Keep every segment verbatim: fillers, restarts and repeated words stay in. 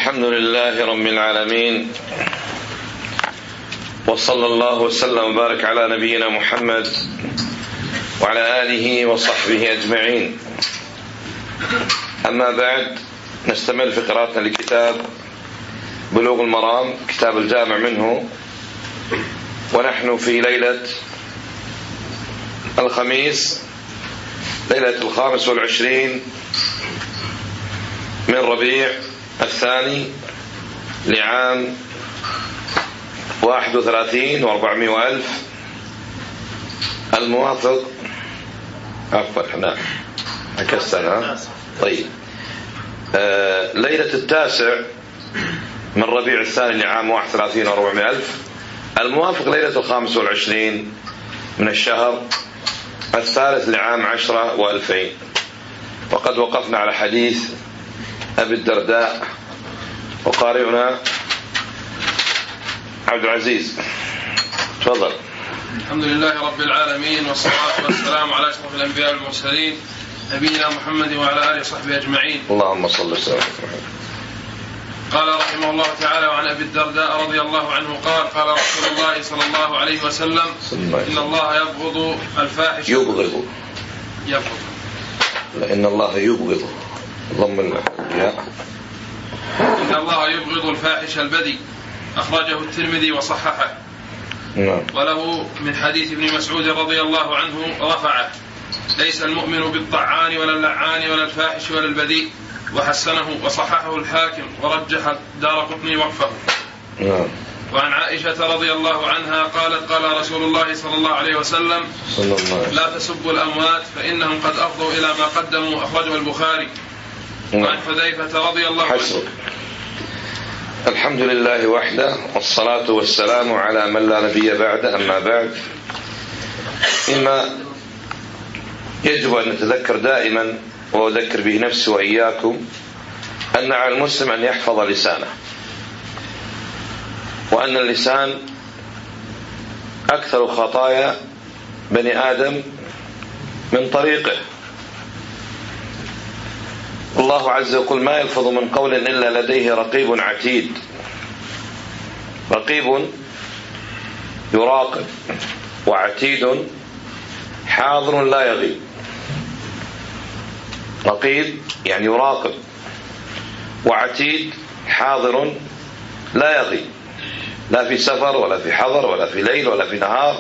الحمد لله رب العالمين، وصلى الله وسلم وبارك على نبينا محمد وعلى آله وصحبه أجمعين. أما بعد، نستمر في قراءتنا لكتاب بلوغ المرام، كتاب الجامع منه، ونحن في ليلة الخميس، ليلة الخامس والعشرين من ربيع الثاني لعام واحد وثلاثين واربعمائة وألف، الموافق عفوا احنا عكسنا. طيب، آه ليلة التاسع من ربيع الثاني لعام واحد وثلاثين واربعمائة ألف، الموافق ليلة الخامس والعشرين من الشهر الثالث لعام عشرة وألفين. وقد وقفنا على حديث أبي الدرداء، وقارئنا عبد العزيز تفضل. الحمد لله رب العالمين، والصلاة والسلام على أشرف الأنبياء والمرسلين نبينا محمد وعلى آله وصحبه أجمعين. اللهم صل وسلم. قال رحمه الله تعالى: وعن أبي الدرداء رضي الله عنه قال: قال رسول الله صلى الله عليه وسلم: إن الله يبغض الفاحش يبغض يبغض إن الله يبغض ضم الياء إن الله يبغض الفاحش البذيء. أخرجه الترمذي وصححه. نعم. وله من حديث ابن مسعود رضي الله عنه رفعه: ليس المؤمن بالطعان ولا اللعان ولا الفاحش ولا البذيء. وحسنه وصححه الحاكم ورجح الدارقطني وقفه. نعم. وعن عائشة رضي الله عنها قالت: قال رسول الله صلى الله عليه وسلم: لا تسبوا الأموات فإنهم قد أفضوا إلى ما قدموا. أخرجه البخاري. وعن حذيفة رضي الله عنه. حسبك. الحمد لله وحده، والصلاة والسلام على من لا نبي بعد. أما بعد، مما يجب أن نتذكر دائما، وأذكر به نفسي وإياكم، أن على المسلم أن يحفظ لسانه، وأن اللسان أكثر خطايا بني آدم من طريقه. الله عز وجل: ما يلفظ من قول إلا لديه رقيب عتيد. رقيب يراقب، وعتيد حاضر لا يغيب. رقيب يعني يراقب، وعتيد حاضر لا يغيب، لا في سفر ولا في حضر ولا في ليل ولا في نهار.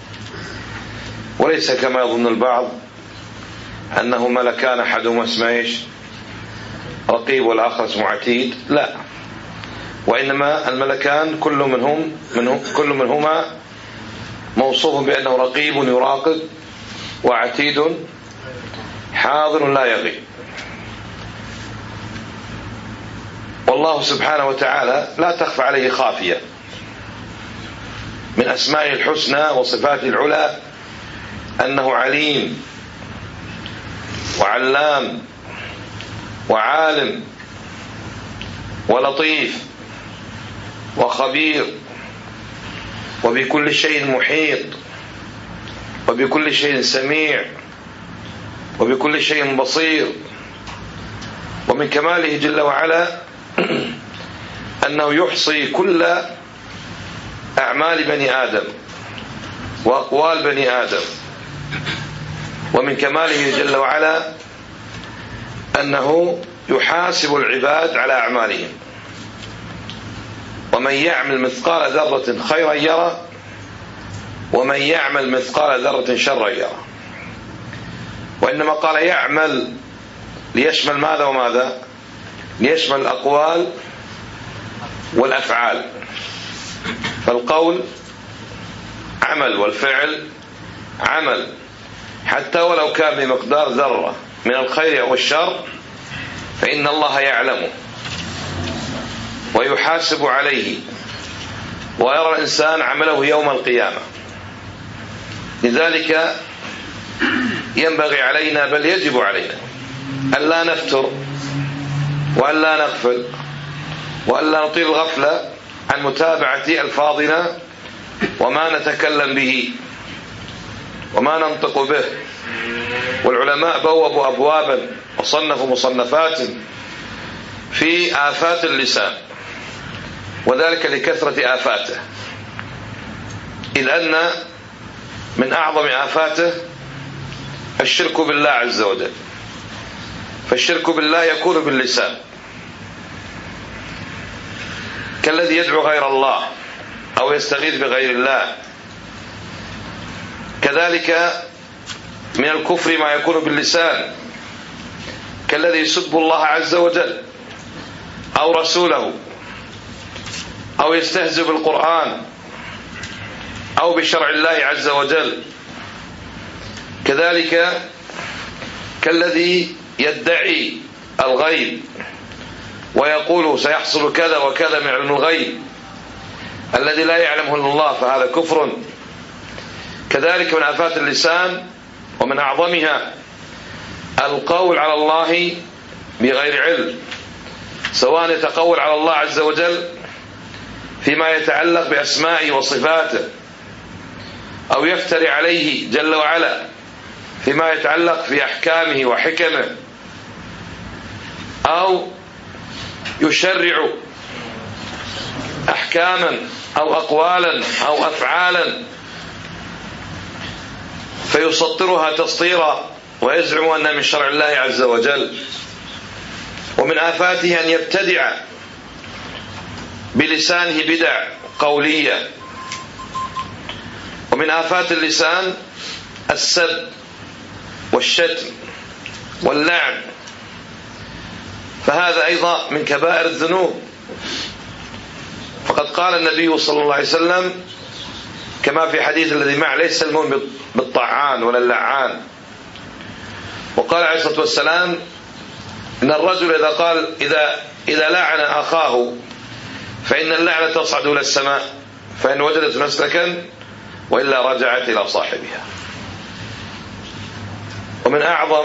وليس كما يظن البعض أنه ملكان أحدهما اسمه ايش؟ رقيب، والآخر اسمه عتيد. لا، وإنما الملكان كل منهم منهم كل منهما موصوف بأنه رقيب يراقب، وعتيد حاضر لا يغيب. والله سبحانه وتعالى لا تخفى عليه خافية. من أسمائه الحسنى وصفاته العلى أنه عليم وعلام وعالم ولطيف وخبير، وبكل شيء محيط، وبكل شيء سميع، وبكل شيء بصير. ومن كماله جل وعلا أنه يحصي كل أعمال بني آدم وأقوال بني آدم. ومن كماله جل وعلا أنه يحاسب العباد على أعمالهم. ومن يعمل مثقال ذرة خيرا يرى، ومن يعمل مثقال ذرة شرا يرى. وإنما قال يعمل ليشمل ماذا وماذا؟ ليشمل الأقوال والأفعال. فالقول عمل، والفعل عمل، حتى ولو كان بمقدار ذرة من الخير أو الشر، فإن الله يعلمه ويحاسب عليه، ويرى الإنسان عمله يوم القيامة. لذلك ينبغي علينا، بل يجب علينا، ألا نفتر، وألا نغفل، وألا نطيل الغفلة عن متابعة ألفاظنا وما نتكلم به وما ننطق به. والعلماء بوبوا أبوابا وصنفوا مصنفات في آفات اللسان، وذلك لكثرة آفاته، إذ أن من أعظم آفاته الشرك بالله عز وجل. فالشرك بالله يكون باللسان، كالذي يدعو غير الله أو يستغيث بغير الله. كذلك من الكفر ما يكون باللسان، كالذي يسب الله عز وجل أو رسوله، أو يستهزئ بالقرآن أو بشرع الله عز وجل. كذلك كالذي يدعي الغيب ويقول سيحصل كذا وكذا من علم الغيب الذي لا يعلمه إلا الله، فهذا كفر. كذلك من آفات اللسان ومن أعظمها القول على الله بغير علم، سواء يتقول على الله عز وجل فيما يتعلق بأسمائه وصفاته، أو يفتري عليه جل وعلا فيما يتعلق في أحكامه وحكمه، أو يشرع أحكاما أو أقوالا أو أفعالا فيسطرها تسطيرا ويزعم أنها من شرع الله عز وجل. ومن آفاته أن يبتدع بلسانه بدع قولية. ومن آفات اللسان السب والشتم واللعن، فهذا أيضا من كبائر الذنوب. فقد قال النبي صلى الله عليه وسلم كما في حديث الذي معه: ليس المؤمن بالطعان ولا اللعان. وقال عليه الصلاة والسلام: إن الرجل إذا قال إذا إذا لعن أخاه فإن اللعنة تصعد إلى السماء، فإن وجدت مسلكا وإلا رجعت إلى صاحبها. ومن أعظم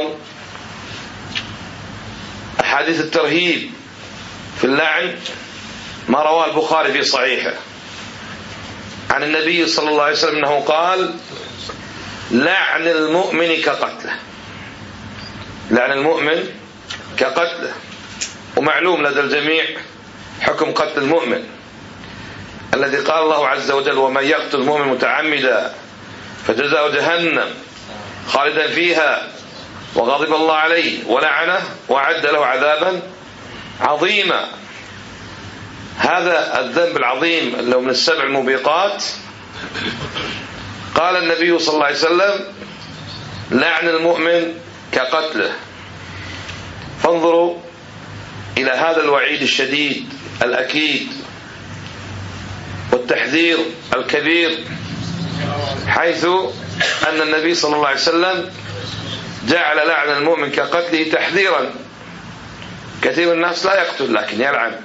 أحاديث الترهيب في اللعن ما رواه البخاري في صحيحه عن النبي صلى الله عليه وسلم أنه قال: لعن المؤمن كقتله. لعن المؤمن كقتله. ومعلوم لدى الجميع حكم قتل المؤمن الذي قال الله عز وجل: ومن يقتل المؤمن متعمدا فجزاؤه جهنم خالدا فيها وغضب الله عليه ولعنه وأعد له عذابا عظيما. هذا الذنب العظيم اللي هو من السبع الموبقات. قال النبي صلى الله عليه وسلم: لعن المؤمن كقتله. فانظروا إلى هذا الوعيد الشديد الأكيد والتحذير الكبير، حيث أن النبي صلى الله عليه وسلم جعل لعن المؤمن كقتله تحذيرا. كثير من الناس لا يقتل لكن يلعن.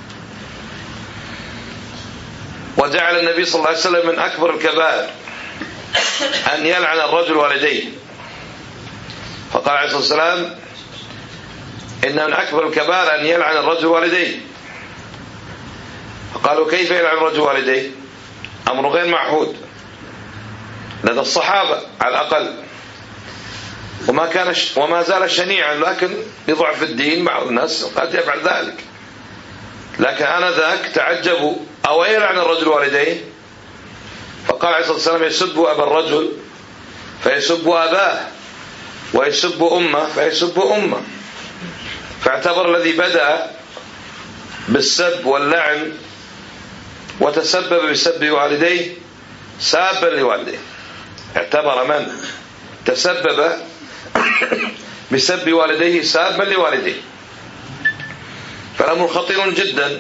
وجعل النبي صلى الله عليه وسلم من أكبر الكبائر أن يلعن الرجل والديه، فقال عليه الصلاة والسلام: إن من أكبر الكبائر أن يلعن الرجل والديه. فقالوا: كيف يلعن الرجل والديه؟ أمر غير معهود لدى الصحابة على الأقل، وما كان ش... وما زال شنيعا، لكن لضعف الدين بعض الناس قد يفعل ذلك. لكن آنذاك تعجبوا: أو يلعن الرجل والديه؟ فقال عليه الصلاة والسلام: يسب أبا الرجل فيسب أباه، ويسب أمه فيسب أمه. فاعتبر الذي بدأ بالسب واللعن وتسبب بسب والديه سابا لوالديه. اعتبر من تسبب بسب والديه سابا لوالديه. فالأمر خطير جدا.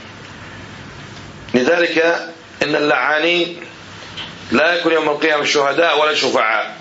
لذلك إن اللعانين لا يكون يوم القيامة شهداء ولا شفعاء.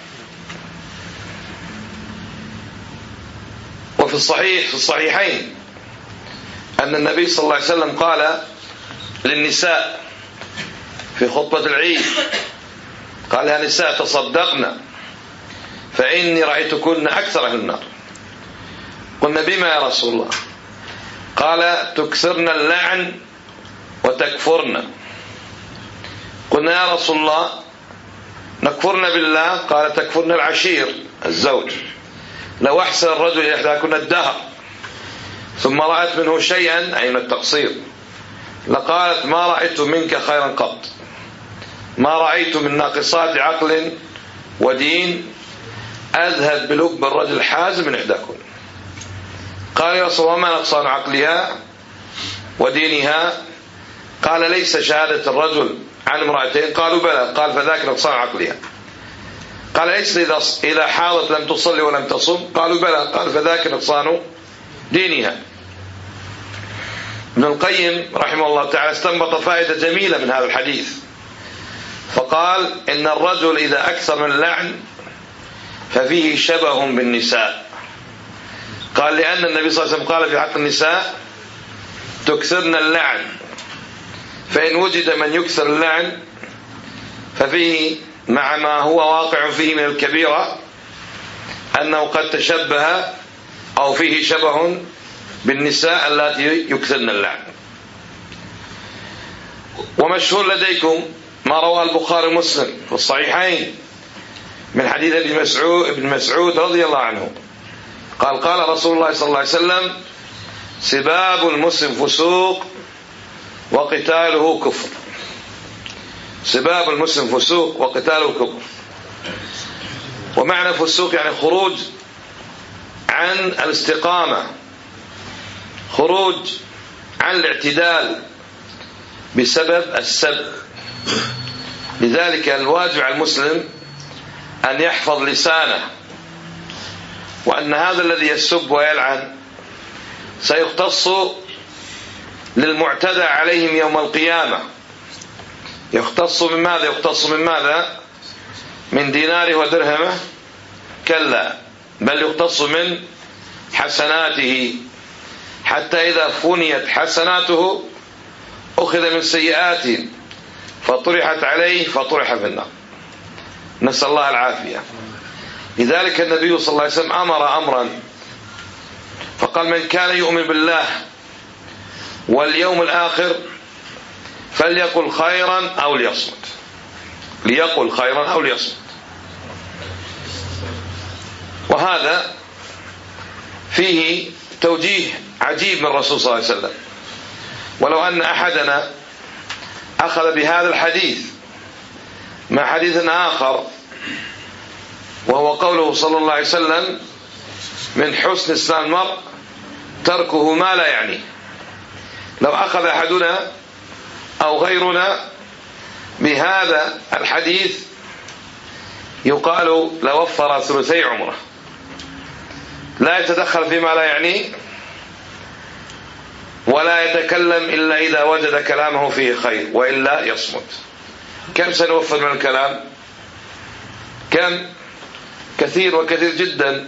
وفي الصحيح في الصحيحين أن النبي صلى الله عليه وسلم قال للنساء في خطبة العيد، قال: يا نساء تصدقنا فإني رأيتكن أكثر أهل النار. قلنا: بما يا رسول الله؟ قال: تكثرن اللعن وتكفرن. قلنا: يا رسول الله نكفرن بالله؟ قال: تكفرن العشير الزوج. لو أحسن الرجل إحداكن الدهر ثم رأت منه شيئا أي من التقصير لقالت ما رأيت منك خيرا قط، ما رأيت من ناقصات عقل ودين أذهب بلب الرجل الحازم من إحداكم. قال يا رسول الله ما نقصان عقلها ودينها؟ قال ليس شهادة الرجل عن امرأتين؟ قالوا بلى. قال فذاك نقصان عقلها. قال ليس إذا حاضت لم تصلي ولم تصم؟ قالوا بلى. قال فذاك نقصان دينها. ابن القيم رحمه الله تعالى استنبط فائدة جميلة من هذا الحديث، فقال إن الرجل إذا أكثر من اللعن ففيه شبه بالنساء. قال لأن النبي صلى الله عليه وسلم قال في حق النساء تكثرن اللعن، فإن وجد من يكثر اللعن ففيه مع ما هو واقع فيه من الكبيرة أنه قد تشبه أو فيه شبه بالنساء اللاتي يكثرن اللعن. ومشهور لديكم ما رواه البخاري ومسلم في الصحيحين من حديث ابن مسعود, ابن مسعود رضي الله عنه قال قال رسول الله صلى الله عليه وسلم سباب المسلم فسوق وقتاله كفر. سباب المسلم فسوق وقتاله كفر. ومعنى فسوق يعني خروج عن الاستقامة، خروج عن الاعتدال بسبب السب. لذلك الواجب على المسلم أن يحفظ لسانه، وأن هذا الذي يسب ويلعن سيختص للمعتدى عليهم يوم القيامة. يختص من ماذا؟ يختص من ماذا؟ من ديناره ودرهمه؟ كلا، بل يختص من حسناته، حتى إذا فنيت حسناته أخذ من سيئاته فطرحت عليه فطرح في النار، نسأل الله العافية. لذلك النبي صلى الله عليه وسلم أمر أمرا فقال من كان يؤمن بالله واليوم الآخر فليقل خيرا أو ليصمت. ليقل خيرا أو ليصمت. وهذا فيه توجيه عجيب من الرسول صلى الله عليه وسلم. ولو أن أحدنا أخذ بهذا الحديث مع حديث آخر وهو قوله صلى الله عليه وسلم من حسن إسلام المرء تركه ما لا يعنيه، لو أخذ أحدنا أو غيرنا بهذا الحديث يقال لوفر ثلثي عمره، لا يتدخل فيما لا يعنيه ولا يتكلم إلا إذا وجد كلامه فيه خير وإلا يصمت. كم سنوفر من الكلام؟ كم؟ كثير وكثير جدا.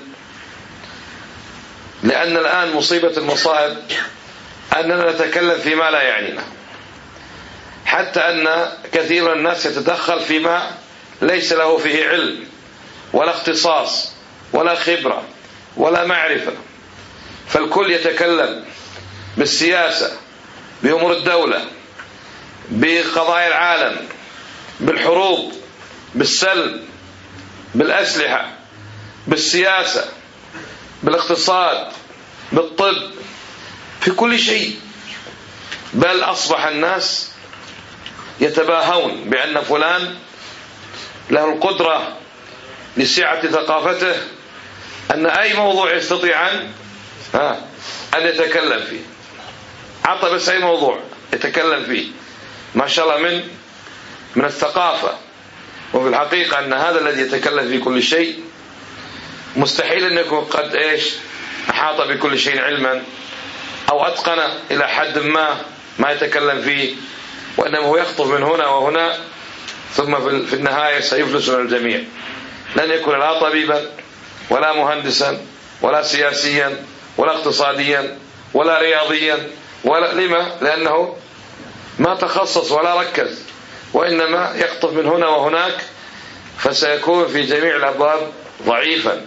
لأن الآن مصيبة المصائب أننا نتكلم فيما لا يعنينا، حتى أن كثير من الناس يتدخل فيما ليس له فيه علم ولا اختصاص ولا خبرة ولا معرفة، فالكل يتكلم بالسياسة، بأمور الدولة، بقضايا العالم، بالحروب، بالسلم، بالأسلحة، بالسياسة، بالاقتصاد، بالطب، في كل شيء. بل أصبح الناس يتباهون بأن فلان له القدرة لسعة ثقافته أن أي موضوع يستطيع أن أن يتكلم فيه. عطى بس أي موضوع يتكلم فيه، ما شاء الله من من الثقافة. وفي الحقيقة أن هذا الذي يتكلم في كل شيء مستحيل أن يكون قد إيش أحاط بكل شيء علما أو أتقن إلى حد ما ما يتكلم فيه، وإنما هو يخطف من هنا وهنا ثم في النهاية سيفلس من الجميع. لن يكون لا طبيبا ولا مهندسا ولا سياسيا ولا اقتصاديا ولا رياضيا ولا لما؟ لأنه ما تخصص ولا ركز، وإنما يخطف من هنا وهناك، فسيكون في جميع الأبواب ضعيفا.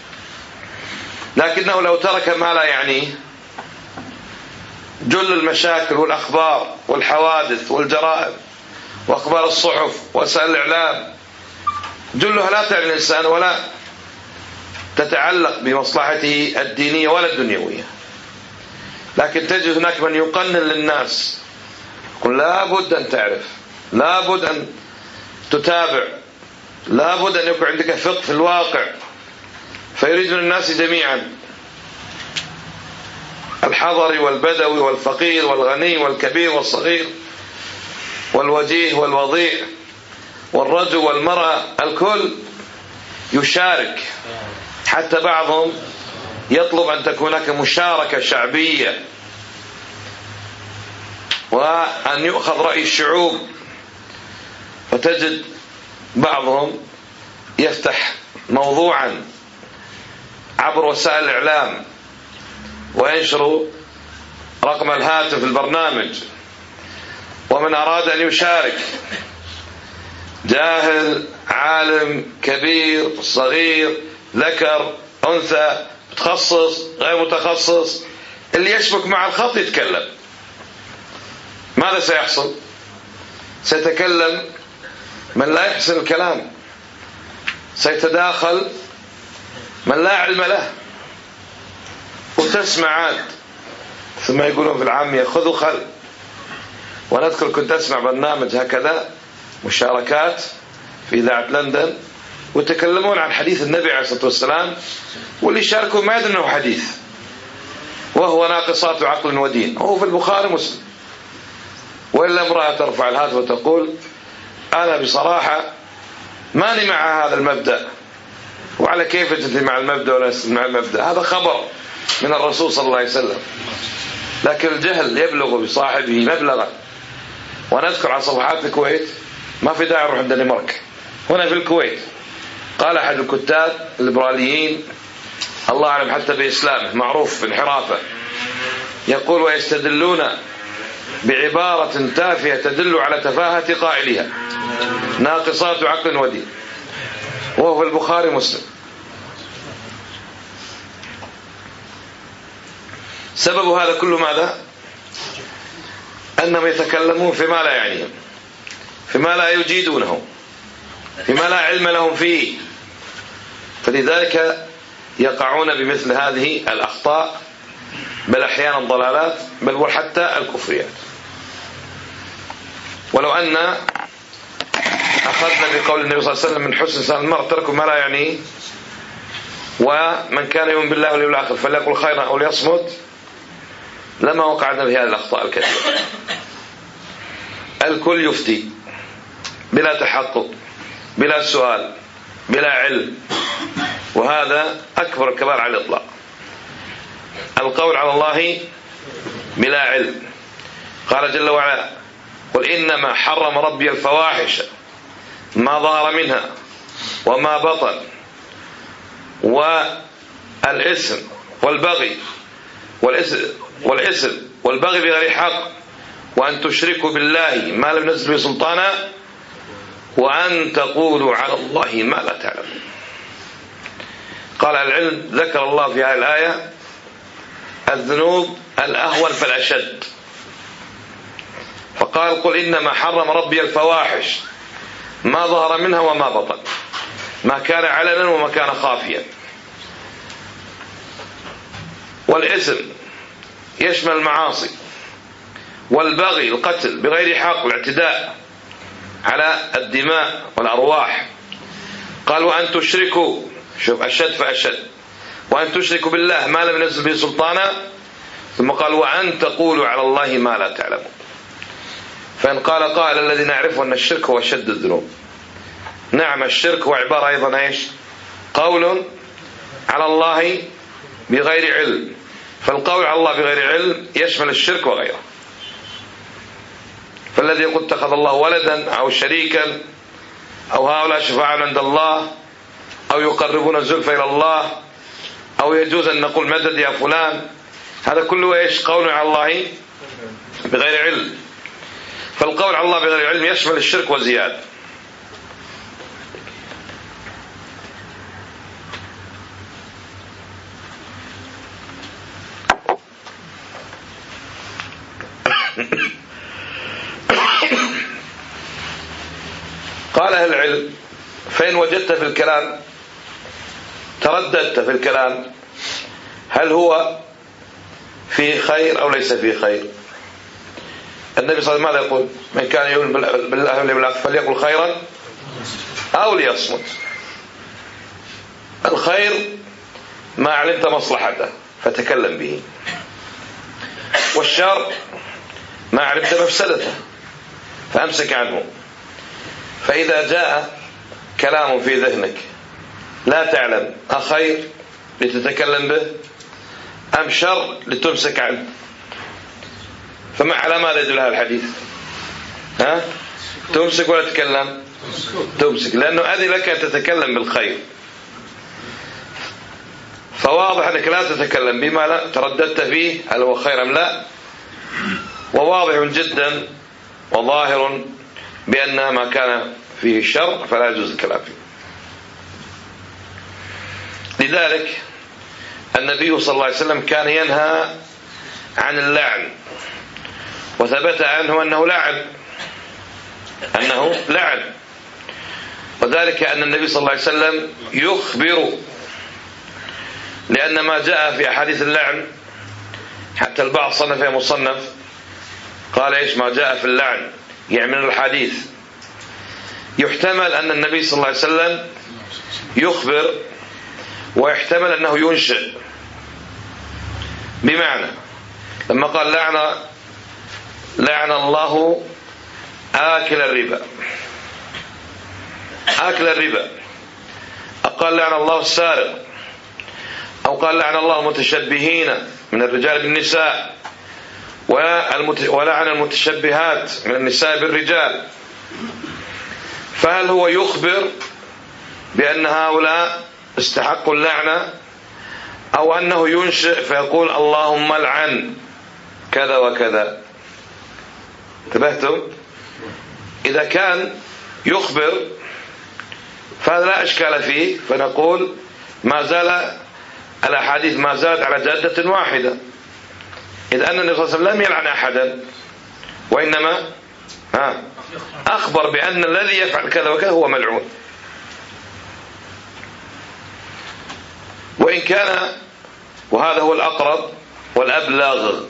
لكنه لو ترك ما لا يعنيه جل المشاكل والأخبار والحوادث والجرائم وأخبار الصحف ووسائل الإعلام جلها لا تعني الإنسان ولا تتعلق بمصلحته الدينية ولا الدنيوية. لكن تجد هناك من يقنن للناس، يقول لا بد أن تعرف، لا بد أن تتابع، لا بد أن يكون عندك فقه في الواقع، فيريد من الناس جميعا، الحضري والبدوي والفقير والغني والكبير والصغير والوجيه والوضيع والرجل والمرأة، الكل يشارك، حتى بعضهم يطلب أن تكون هناك مشاركة شعبية، وأن يؤخذ رأي الشعوب. فتجد بعضهم يفتح موضوعا عبر وسائل الإعلام وينشر رقم الهاتف البرنامج، ومن أراد أن يشارك، جاهل عالم كبير صغير ذكر أنثى متخصص غير متخصص، اللي يشبك مع الخط يتكلم. ماذا سيحصل؟ سيتكلم من لا يحسن الكلام، سيتداخل من لا علم له، وتسمع عاد ثم يقولون في العامية خذوا خل. ونذكر كنت أسمع برنامج هكذا مشاركات في إذاعة لندن، وتكلمون عن حديث النبي عليه الصلاة والسلام، واللي شاركوا ما يدري أنه حديث، وهو ناقصات عقل ودين، هو في البخاري مسلم. وإلا امرأة ترفع الهاتف وتقول أنا بصراحة ماني مع هذا المبدأ، وعلى كيف أنت مع المبدأ ولا مع المبدأ؟ هذا خبر من الرسول صلى الله عليه وسلم، لكن الجهل يبلغ بصاحبه مبلغا. ونذكر على صفحات الكويت، ما في داعي نروح عند الدنمارك، هنا في الكويت قال أحد الكتاب الليبراليين الله أعلم حتى بإسلامه معروف بانحرافه، يقول ويستدلون بعبارة تافهة تدل على تفاهة قائلها، ناقصات عقل ودين، وهو في البخاري مسلم. سبب هذا كله ماذا؟ أنهم يتكلمون فيما لا يعنيهم، فيما لا يجيدونه، فيما لا علم لهم فيه، فلذلك يقعون بمثل هذه الأخطاء، بل أحيانا الضلالات، بل وحتى الكفريات. ولو أن أخذنا بقول النبي صلى الله عليه وسلم من حسن إسلام المرء ترك ما لا يعنيه، ومن كان يؤمن بالله واليوم الآخر فليقل خيرا أو ليصمت، لما وقعنا بهذه الأخطاء الكثيرة. الكل يفتي بلا تحقق، بلا سؤال، بلا علم، وهذا أكبر الكبائر على الإطلاق. القول على الله بلا علم، قال جل وعلا قل إنما حرم ربي الفواحش ما ظهر منها وما بطن والإثم والبغي والإثم والبغي بغير حق، وأن تشركوا بالله ما لم ينزل به سلطانا، وأن تقولوا على الله ما لا تعلمون. قال العلم ذكر الله في هذه الآية الذنوب الأهون فالأشد، فقال قل إنما حرم ربي الفواحش ما ظهر منها وما بطن، ما كان علنا وما كان خافيا. والإثم يشمل المعاصي، والبغي القتل بغير حق والاعتداء على الدماء والأرواح. قال وأن تشركوا، شوف أشد فأشد، وأن تشركوا بالله ما لم ينزل به سلطانا، ثم قال وأن تقولوا على الله ما لا تعلمون. فإن قال قائل الذي نعرفه أن الشرك هو أشد الذنوب، نعم الشرك هو عبارة أيضا إيش؟ قول على الله بغير علم، فالقول على الله بغير علم يشمل الشرك وغيره. فالذي يقول اتخذ الله ولدا أو شريكا أو هؤلاء شفاعة عند الله أو يقربون الزلفى إلى الله أو يجوز أن نقول مدد يا فلان، هذا كله إيش؟ قول على الله بغير علم. فالقول على الله بغير علم يشمل الشرك وزيادة. قال أهل العلم فإن وجدت في الكلام، ترددت في الكلام، هل هو فيه خير أو ليس فيه خير. النبي صلى الله عليه وسلم ماذا يقول؟ من كان يؤمن بالله واليوم الآخر فليقل خيرا أو ليصمت. الخير ما علمت مصلحته فتكلم به، والشر ما علمت مفسدته فأمسك عنه. فإذا جاء كلام في ذهنك لا تعلم أخير لتتكلم به أم شر لتمسك عنه، فما على ماذا يدل هذا الحديث؟ ها؟ تمسك ولا تتكلم؟ تمسك، لأنه أذن لك أن تتكلم بالخير، فواضح أنك لا تتكلم بما لا ترددت فيه هل هو خير أم لا، وواضح جدا وظاهر بأن ما كان فيه الشر فلا يجوز الكلام فيه. لذلك النبي صلى الله عليه وسلم كان ينهى عن اللعن، وثبت عنه أنه لعن أنه لعن وذلك أن النبي صلى الله عليه وسلم يخبر، لأن ما جاء في أحاديث اللعن حتى البعض صنف مصنف قال إيش ما جاء في اللعن يعني من الحديث، يحتمل أن النبي صلى الله عليه وسلم يخبر ويحتمل أنه ينشئ. بمعنى لما قال لعن لعن الله آكل الربا آكل الربا قال لعن الله السارق، أو قال لعن الله المتشبهين من الرجال بالنساء، ولعن المتشبهات من النساء بالرجال، فهل هو يخبر بأن هؤلاء استحقوا اللعنة، أو أنه ينشئ فيقول اللهم لعن كذا وكذا؟ انتبهتم؟ إذا كان يخبر فهذا لا إشكال فيه، فنقول ما زال الأحاديث ما زالت على جادة واحدة، إذ أن النبي صلى الله عليه وسلم لم يلعن أحدا، وإنما ها أخبر بأن الذي يفعل كذا وكذا هو ملعون. وإن كان وهذا هو الأقرب والأبلغ،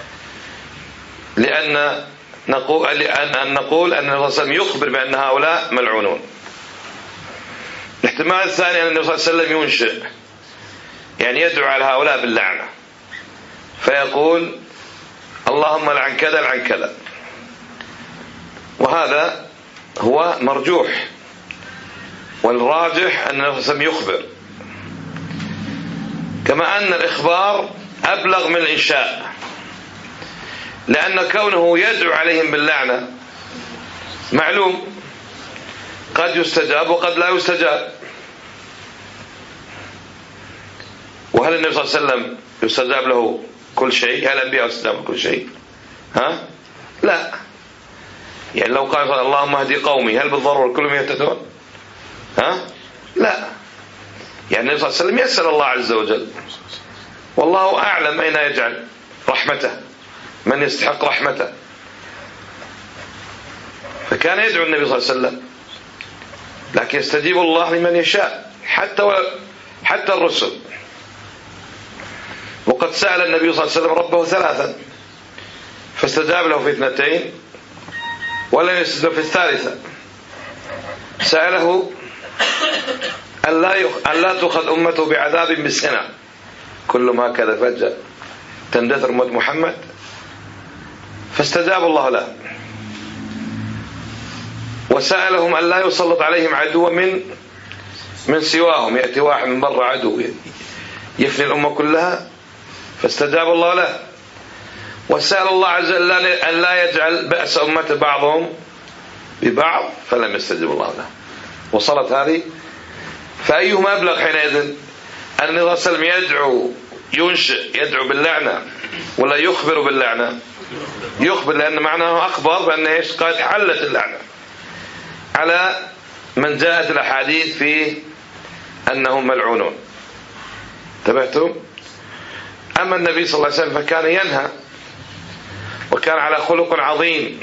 لأن نقول أن نقول أن النبي صلى الله عليه وسلم يخبر بأن هؤلاء ملعونون. الاحتمال الثاني أن النبي صلى الله عليه وسلم ينشئ، يعني يدعو على هؤلاء باللعنة فيقول اللهم لعن كذا لعن كذا، وهذا هو مرجوح، والراجح أن النبي صلى الله عليه وسلم يخبر، كما أن الإخبار أبلغ من الإنشاء، لأن كونه يدعو عليهم باللعنة معلوم قد يستجاب وقد لا يستجاب. وهل النبي صلى الله عليه وسلم يستجاب له كل شيء؟ هل الأنبياء يستجاب كل شيء؟ ها؟ لا. يعني لو قال اللهم اهدي قومي هل بالضرورة كلهم يهتدون؟ ها؟ لا. يعني النبي صلى الله عليه وسلم يسأل الله عز وجل، والله أعلم أين يجعل رحمته، من يستحق رحمته، فكان يدعو النبي صلى الله عليه وسلم، لكن يستجيب الله لمن يشاء حتى و... حتى الرسل. وقد سأل النبي صلى الله عليه وسلم ربه ثلاثا فاستجاب له في اثنتين ولم يستجب في الثالثة. سأله أن لا, يخ... أن لا تأخذ أمته بعذاب بالسنة كلهم هكذا فجأة تندثر أمة محمد، فاستجاب الله له. وسألهم أن لا يسلط عليهم عدو من من سواهم، يأتي واحد من برا عدو يفني الأمة كلها، فاستجاب الله له. وسأل الله عز وجل أن لا يجعل بأس أمة بعضهم ببعض، فلم يستجب الله له. وصلت هذه، فأيهما أبلغ حينئذ؟ أن النبي صلى الله عليه وسلم يدعو ينشئ يدعو باللعنة ولا يخبر باللعنة؟ يخبر، لأن معناه أخبر بأن إيش قد حلت اللعنة على من جاءت الأحاديث في أنهم ملعونون. انتبهتم؟ أما النبي صلى الله عليه وسلم فكان ينهى، وكان على خلق عظيم،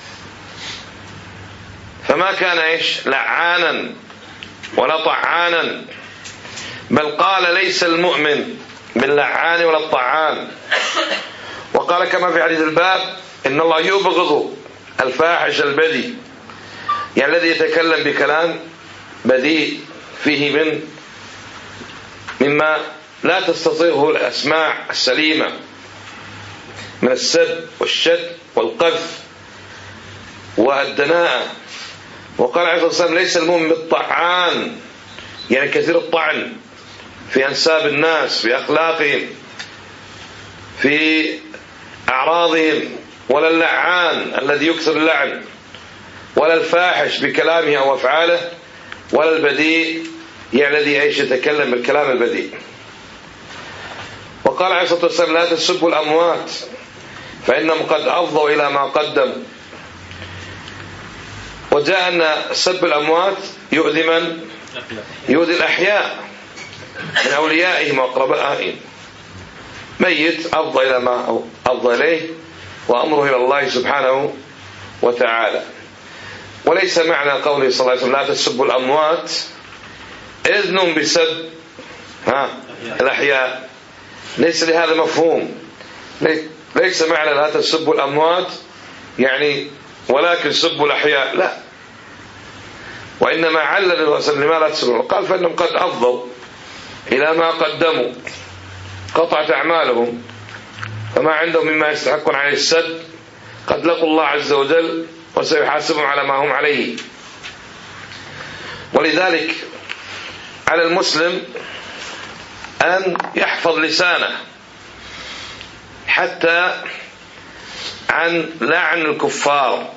فما كان إيش لعانا ولا طعانا، بل قال ليس المؤمن باللعان ولا الطعان، وقال كما في حديث الباب إن الله يبغض الفاحش البذيء، يعني الذي يتكلم بكلام بذيء فيه من مما لا تستطيعه الأسماع السليمة من السب والشد والقذف والدناءة. وقال عليه الصلاة والسلام ليس المؤمن بالطعان، يعني كثير الطعن في أنساب الناس، في أخلاقهم، في أعراضهم، ولا اللعان الذي يكثر اللعن، ولا الفاحش بكلامه أو أفعاله، ولا البذيء يعني الذي ايش يتكلم بالكلام البذيء. وقال عليه الصلاة والسلام لا تسبوا الأموات فإنهم قد أفضوا إلى ما قدموا. وجاء أن سب الأموات يؤذي من؟ يؤذي الأحياء من أوليائهم وأقربائهم. ميت أفضى إلى ما أفضى إليه وأمره إلى الله سبحانه وتعالى. وليس معنى قوله صلى الله عليه وسلم لا تسبوا الأموات إذن بسب ها الأحياء، ليس لهذا مفهوم. ليس معنى لا تسبوا الأموات يعني ولكن سبوا الأحياء، لا، وإنما علل الوسلم لما لا تسبوا، قال فإنهم قد أفضوا إلى ما قدموا، قطعت أعمالهم فما عندهم مما يستحقون عليه السد، قد لقوا الله عز وجل وسيحاسبهم على ما هم عليه. ولذلك على المسلم أن يحفظ لسانه حتى عن لعن الكفار،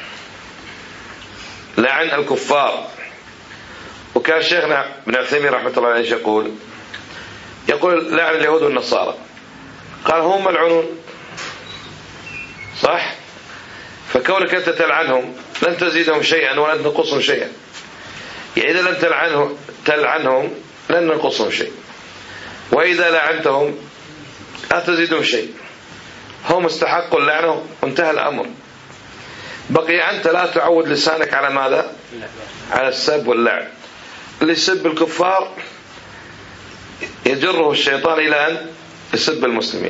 لعن الكفار. وكان شيخنا ابن عثيمين رحمة الله عليه يقول يقول لعن اليهود والنصارى، قال هم ملعونون صح، فكونك أنت تلعنهم لن تزيدهم شيئا ولن تنقصهم شيئا، يعني إذا لم تلعنهم تلعنهم لن ننقصهم شيء، وإذا لعنتهم لا تزيدهم شيء، هم استحقوا اللعنة وانتهى الأمر. بقي أنت لا تعود لسانك على ماذا؟ على السب واللعن. اللي يسب الكفار يجره الشيطان إلى أن يسب المسلمين.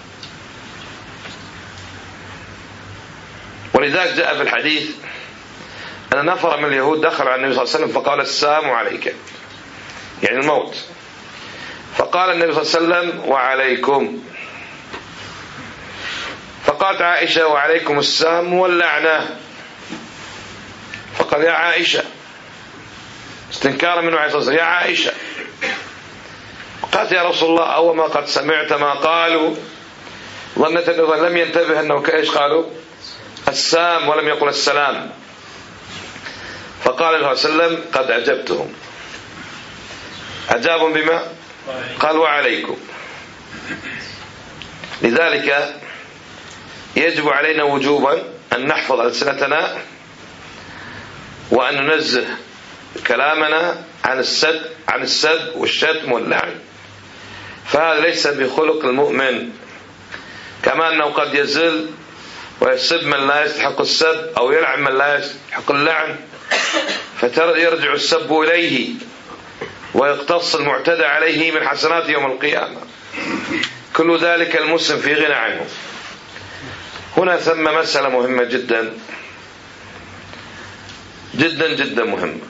ولذلك جاء في الحديث أن نفر من اليهود دخل على النبي صلى الله عليه وسلم فقال السلام عليك، يعني الموت، فقال النبي صلى الله عليه وسلم وعليكم، فقالت عائشة وعليكم السلام واللعنة، فقال يا عائشة استنكارا منه عليه الصلاة والسلام يا عائشة، قالت يا رسول الله أو ما قد سمعت ما قالوا، ظنت أنه لم ينتبه أنه كإيش قالوا السام ولم يقل السلام، فقال الله صلى الله عليه وسلم قد أجبتهم، أجابهم بما قال وعليكم. لذلك يجب علينا وجوبا أن نحفظ ألسنتنا وأن ننزه كلامنا عن السب عن السب والشتم واللعن، فهذا ليس بخلق المؤمن. كما أنه قد يزل ويسب من لا يستحق السب أو يلعن من لا يستحق اللعن، فيرجع السب إليه ويقتص المعتدى عليه من حسنات يوم القيامة. كل ذلك المسلم في غنى عنه. هنا ثم مسألة مهمة جدا جدا جدا مهمة.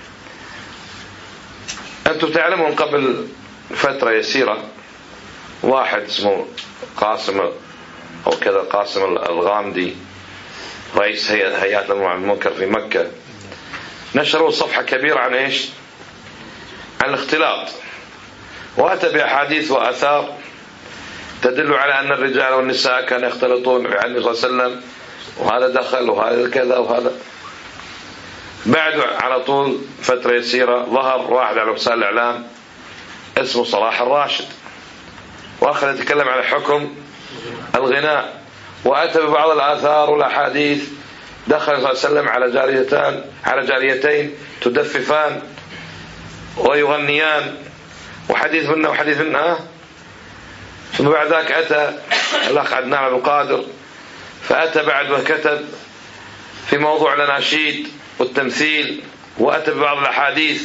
أنتم تعلمون قبل فترة يسيرة واحد اسمه قاسم أو كذا قاسم الغامدي رئيس هيئة المنع عن المنكر في مكة نشروا صفحة كبيرة عن إيش؟ عن الاختلاط، وأتى بأحاديث وآثار تدل على أن الرجال والنساء كانوا يختلطون عن النبي صلى الله عليه وسلم، وهذا دخل وهذا كذا وهذا. بعد على طول فترة يسيرة ظهر واحد على وسائل الإعلام اسمه صلاح الراشد، وأخذ يتكلم على حكم الغناء، وأتى ببعض الآثار والأحاديث دخل صلى الله عليه وسلم على جاريتان على جاريتين تدففان ويغنيان، وحديث منا وحديث منا. ثم بعد ذلك أتى الأخ عدنان عبد القادر فأتى بعد وكتب في موضوع الأناشيد والتمثيل، وأتى ببعض الأحاديث،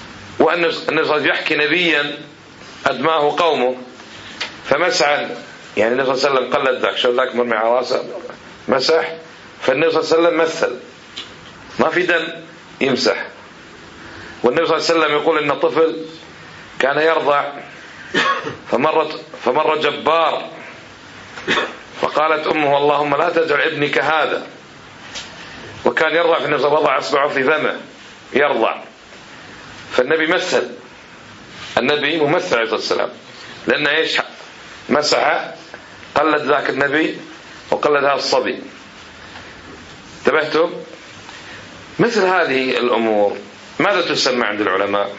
وأن النبي يحكي نبيا أدماه قومه فمسعا يعني النبي صلى الله عليه وسلم قلد ذاك، شو ذاك مرمي على راسه مسح، فالنبي صلى الله عليه وسلم مثل ما في دم يمسح. والنبي صلى الله عليه وسلم يقول إن طفل كان يرضع فمرت فمر جبار فقالت أمه اللهم لا تجعل ابنك هذا، وكان يرضع في النبي وضع أصبعه في فمه يرضع، فالنبي مثل، النبي ممثل عليه الصلاة والسلام، لأنه إيش مسح قلد ذاك النبي وقلد هذا الصبي. انتبهتم؟ مثل هذه الأمور ماذا تسمى عند العلماء؟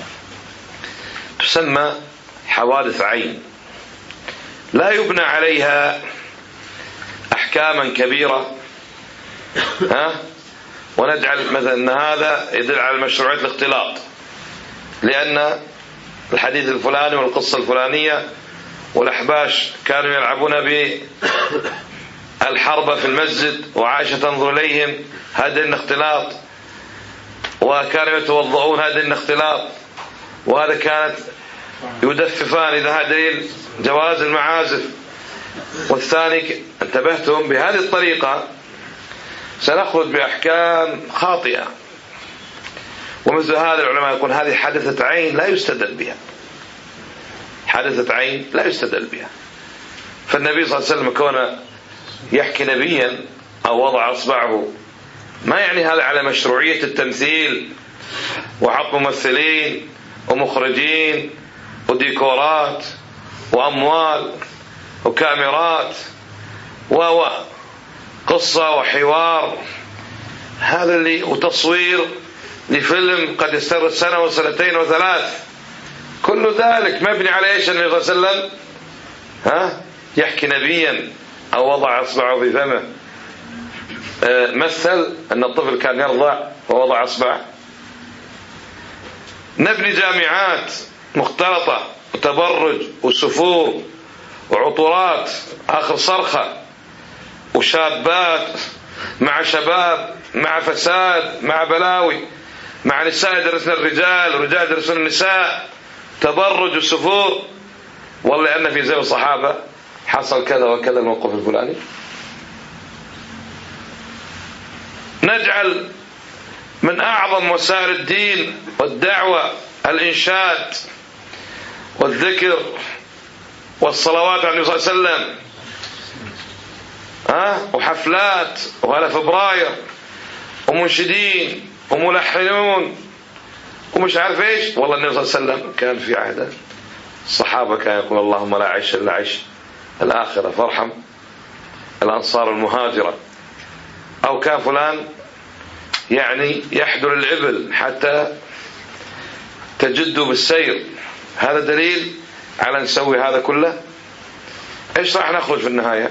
تسمى حوادث عين، لا يبنى عليها أحكاما كبيرة، ها، ونجعل مثلا أن هذا يدل على مشروعية الاختلاط لأن الحديث الفلاني والقصة الفلانية والأحباش كانوا يلعبون بالحربة في المسجد وعائشة تنظر إليهم، هذا إن اختلاط، وكانوا يتوضؤون، هذا إن اختلاط، وهذا كانت يدففان، إذا هذا دليل جواز المعازف. والثاني انتبهتم بهذه الطريقة سنخرج بأحكام خاطئة، ومثل هذا العلماء يقول هذه حادثة عين لا يستدل بها، حادثة عين لا يستدل بها. فالنبي صلى الله عليه وسلم كونه يحكي نبيا أو وضع أصبعه ما يعني هذا على مشروعية التمثيل وحط ممثلين ومخرجين وديكورات وأموال وكاميرات وقصة وحوار، هذا اللي وتصوير لفيلم قد يستغرق سنة وسنتين وثلاث، كل ذلك مبني على ايش؟ النبي صلى الله عليه وسلم ها يحكي نبيا أو وضع أصبعه في فمه، مثل أن الطفل كان يرضع ووضع أصبعه. نبني جامعات مختلطة وتبرج وسفور وعطورات آخر صرخة، وشابات مع شباب مع فساد مع بلاوي، مع نساء يدرسن الرجال ورجال يدرسون النساء، تبرج وسفور. والله أن في زمن الصحابة حصل كذا وكذا الموقف الفلاني. نجعل من أعظم وسائل الدين والدعوة الإنشاد والذكر والصلوات على النبي صلى الله عليه وسلم، ها، وحفلات وهلا فبراير ومنشدين وملحنون ومش عارف ايش. والله النبي صلى الله عليه وسلم كان في عهده الصحابة كان يقول اللهم لا عيش إلا عيش الآخرة فارحم الأنصار المهاجرة، أو كان فلان يعني يحضر الإبل حتى تجد بالسير. هذا دليل على نسوي هذا كله. إيش راح نخرج في النهاية؟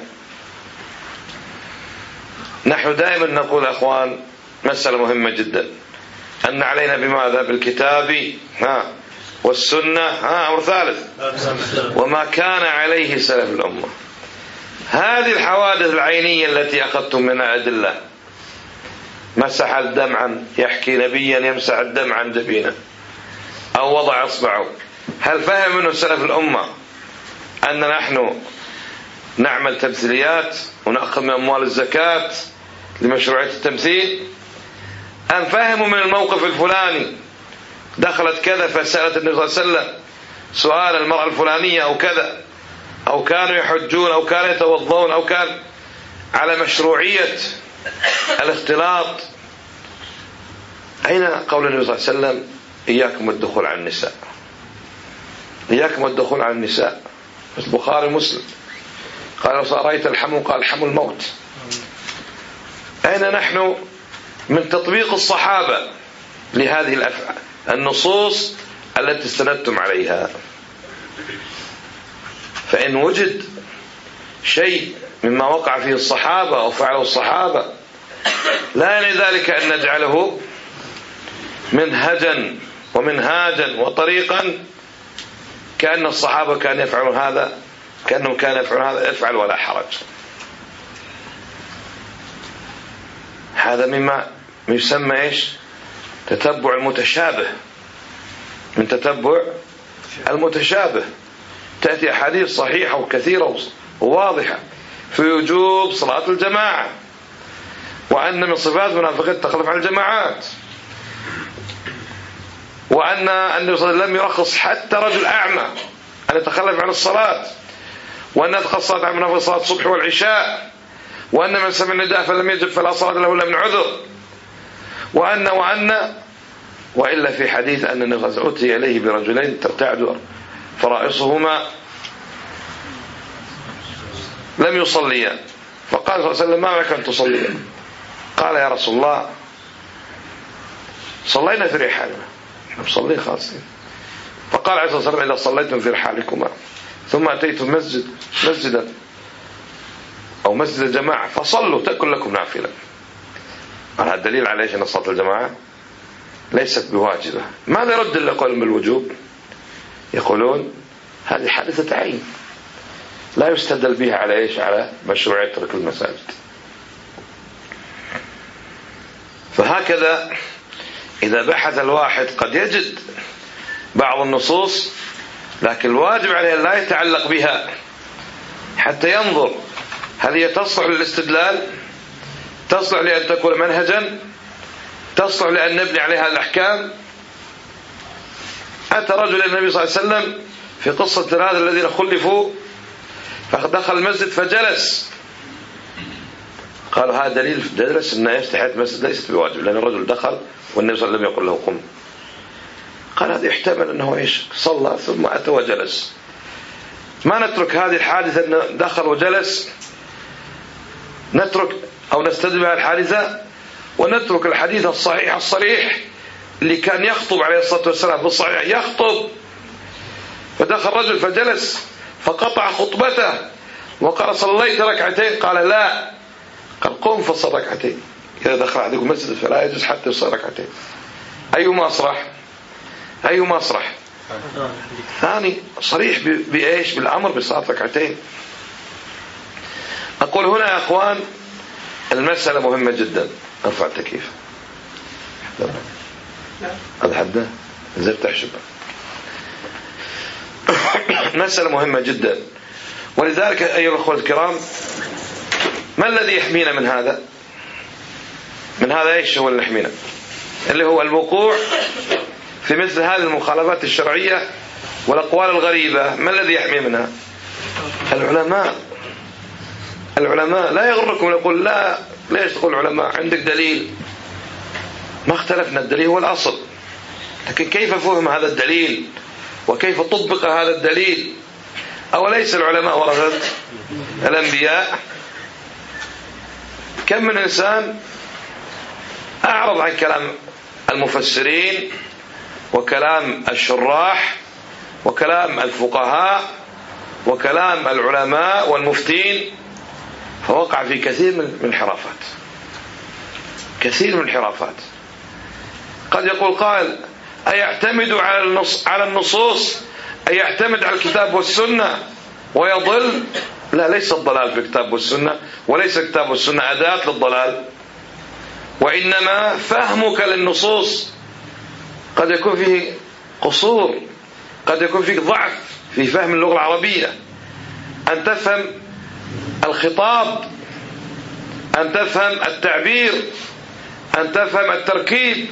نحن دائما نقول أخوان مسألة مهمة جدا، أن علينا بماذا؟ بالكتاب ها والسنة ها أمر ثالث وما كان عليه سلف الأمة. هذه الحوادث العينية التي أخذتم منها أدلة، مسح الدم عن يحكي نبيا يمسح الدم عن جبينه أو وضع أصبعه، هل فهم منه سلف الأمة أن نحن نعمل تمثيليات ونأخذ من أموال الزكاة لمشروعية التمثيل؟ أم فهموا من الموقف الفلاني دخلت كذا فسألت النبي صلى الله عليه وسلم سؤال المرأة الفلانية أو كذا، أو كانوا يحجون أو كانوا يتوضون أو كان على مشروعية الاختلاط؟ أين قول النبي صلى الله عليه وسلم إياكم الدخول على النساء، إياكم الدخول على النساء؟ البخاري مسلم قال رأيت الحم قال الحم الموت. أين نحن من تطبيق الصحابة لهذه الأفعال النصوص التي استندتم عليها؟ فإن وجد شيء مما وقع فيه الصحابة أو فعله الصحابة لا يعني ذلك أن نجعله منهجا ومنهاجا وطريقا كأن الصحابة كان يفعلون هذا، كأنهم كانوا يفعلون هذا، افعل ولا حرج. هذا مما يسمى إيش؟ تتبع المتشابه، من تتبع المتشابه. تأتي أحاديث صحيحة وكثيرة واضحة في وجوب صلاة الجماعة، وأن من صفات المنافقين التخلف عن الجماعات، وأن النبي صلى الله عليه وسلم لم يرخص حتى رجل أعمى أن يتخلف عن الصلاة، وأن تخص صلاة عن المنافق صلاة الصبح والعشاء، وأن من سمع النداء فلم يجب فلا صلاة له إلا من عذر، وأن وأن وإلا في حديث أن النبي صلى الله عليه وسلم أتي إليه برجلين ترتعد فرائصهما لم يصليا، فقال صلى الله عليه وسلم ما لك أن تصليا؟ قال يا رسول الله صلينا في رحالنا، احنا مصلين خاصين. فقال عليه الصلاة والسلام إذا صليتم في رحالكما ثم أتيتم مسجد مسجدا أو مسجد الجماعة فصلوا تأكل لكم نافلة. هذا الدليل على إيش أن صلاة الجماعة ليست بواجبة. ماذا يرد اللي يقولون بالوجوب؟ يقولون هذه حادثة عين لا يستدل بها على إيش؟ على مشروعية ترك المساجد. فهكذا إذا بحث الواحد قد يجد بعض النصوص، لكن الواجب عليه لا يتعلق بها حتى ينظر هل هي تصلح للاستدلال، تصلح لأن تكون منهجا، تصلح لأن نبني عليها الأحكام. أتى رجل النبي صلى الله عليه وسلم في قصة هذا الذين خلفوا فدخل المسجد فجلس، قالوا هذا دليل جلس أن تحية المسجد ليست بواجب، لأن الرجل دخل والنبي صلى الله عليه وسلم يقول له قم. قال هذا يحتمل أنه إيش صلى ثم أتى وجلس. ما نترك هذه الحادثة أنه دخل وجلس، نترك أو نستدل بها الحادثة ونترك الحديث الصحيح الصريح اللي كان يخطب عليه الصلاة والسلام بالصحيح، يخطب فدخل رجل فجلس فقطع خطبته وقال صليت ركعتين، قال لا، قال قم فصل ركعتين. إذا دخل أحدكم مسجد فلا يجوز حتى يصلي ركعتين. أيهما أصرح؟ أيهما أصرح؟ ثاني صريح بإيش؟ بالأمر بصلاة ركعتين. أقول هنا يا أخوان المسألة مهمة جدا. ارفع التكييف. هذا حده زرت أحشبه. مسألة مهمة جدا، ولذلك أيها الأخوة الكرام ما الذي يحمينا من هذا؟ من هذا إيش هو اللي يحمينا؟ اللي هو الوقوع في مثل هذه المخالفات الشرعية والأقوال الغريبة. ما الذي يحمي منها؟ العلماء. العلماء لا يغركم يقول لا ليش تقول علماء؟ عندك دليل؟ ما اختلفنا، الدليل هو الأصل، لكن كيف فهم هذا الدليل وكيف طبق هذا الدليل؟ أوليس العلماء ورثة الأنبياء؟ كم من إنسان أعرض عن كلام المفسرين وكلام الشراح وكلام الفقهاء وكلام العلماء والمفتين، فوقع في كثير من الانحرافات، كثير من الانحرافات. قد يقول قائل أيعتمد على النص على النصوص أي يعتمد على الكتاب والسنة ويضل؟ لا، ليس الضلال في الكتاب والسنة، وليس الكتاب والسنة أداة للضلال، وإنما فهمك للنصوص قد يكون فيه قصور، قد يكون فيه ضعف في فهم اللغة العربية، أن تفهم الخطاب، أن تفهم التعبير، أن تفهم التركيب.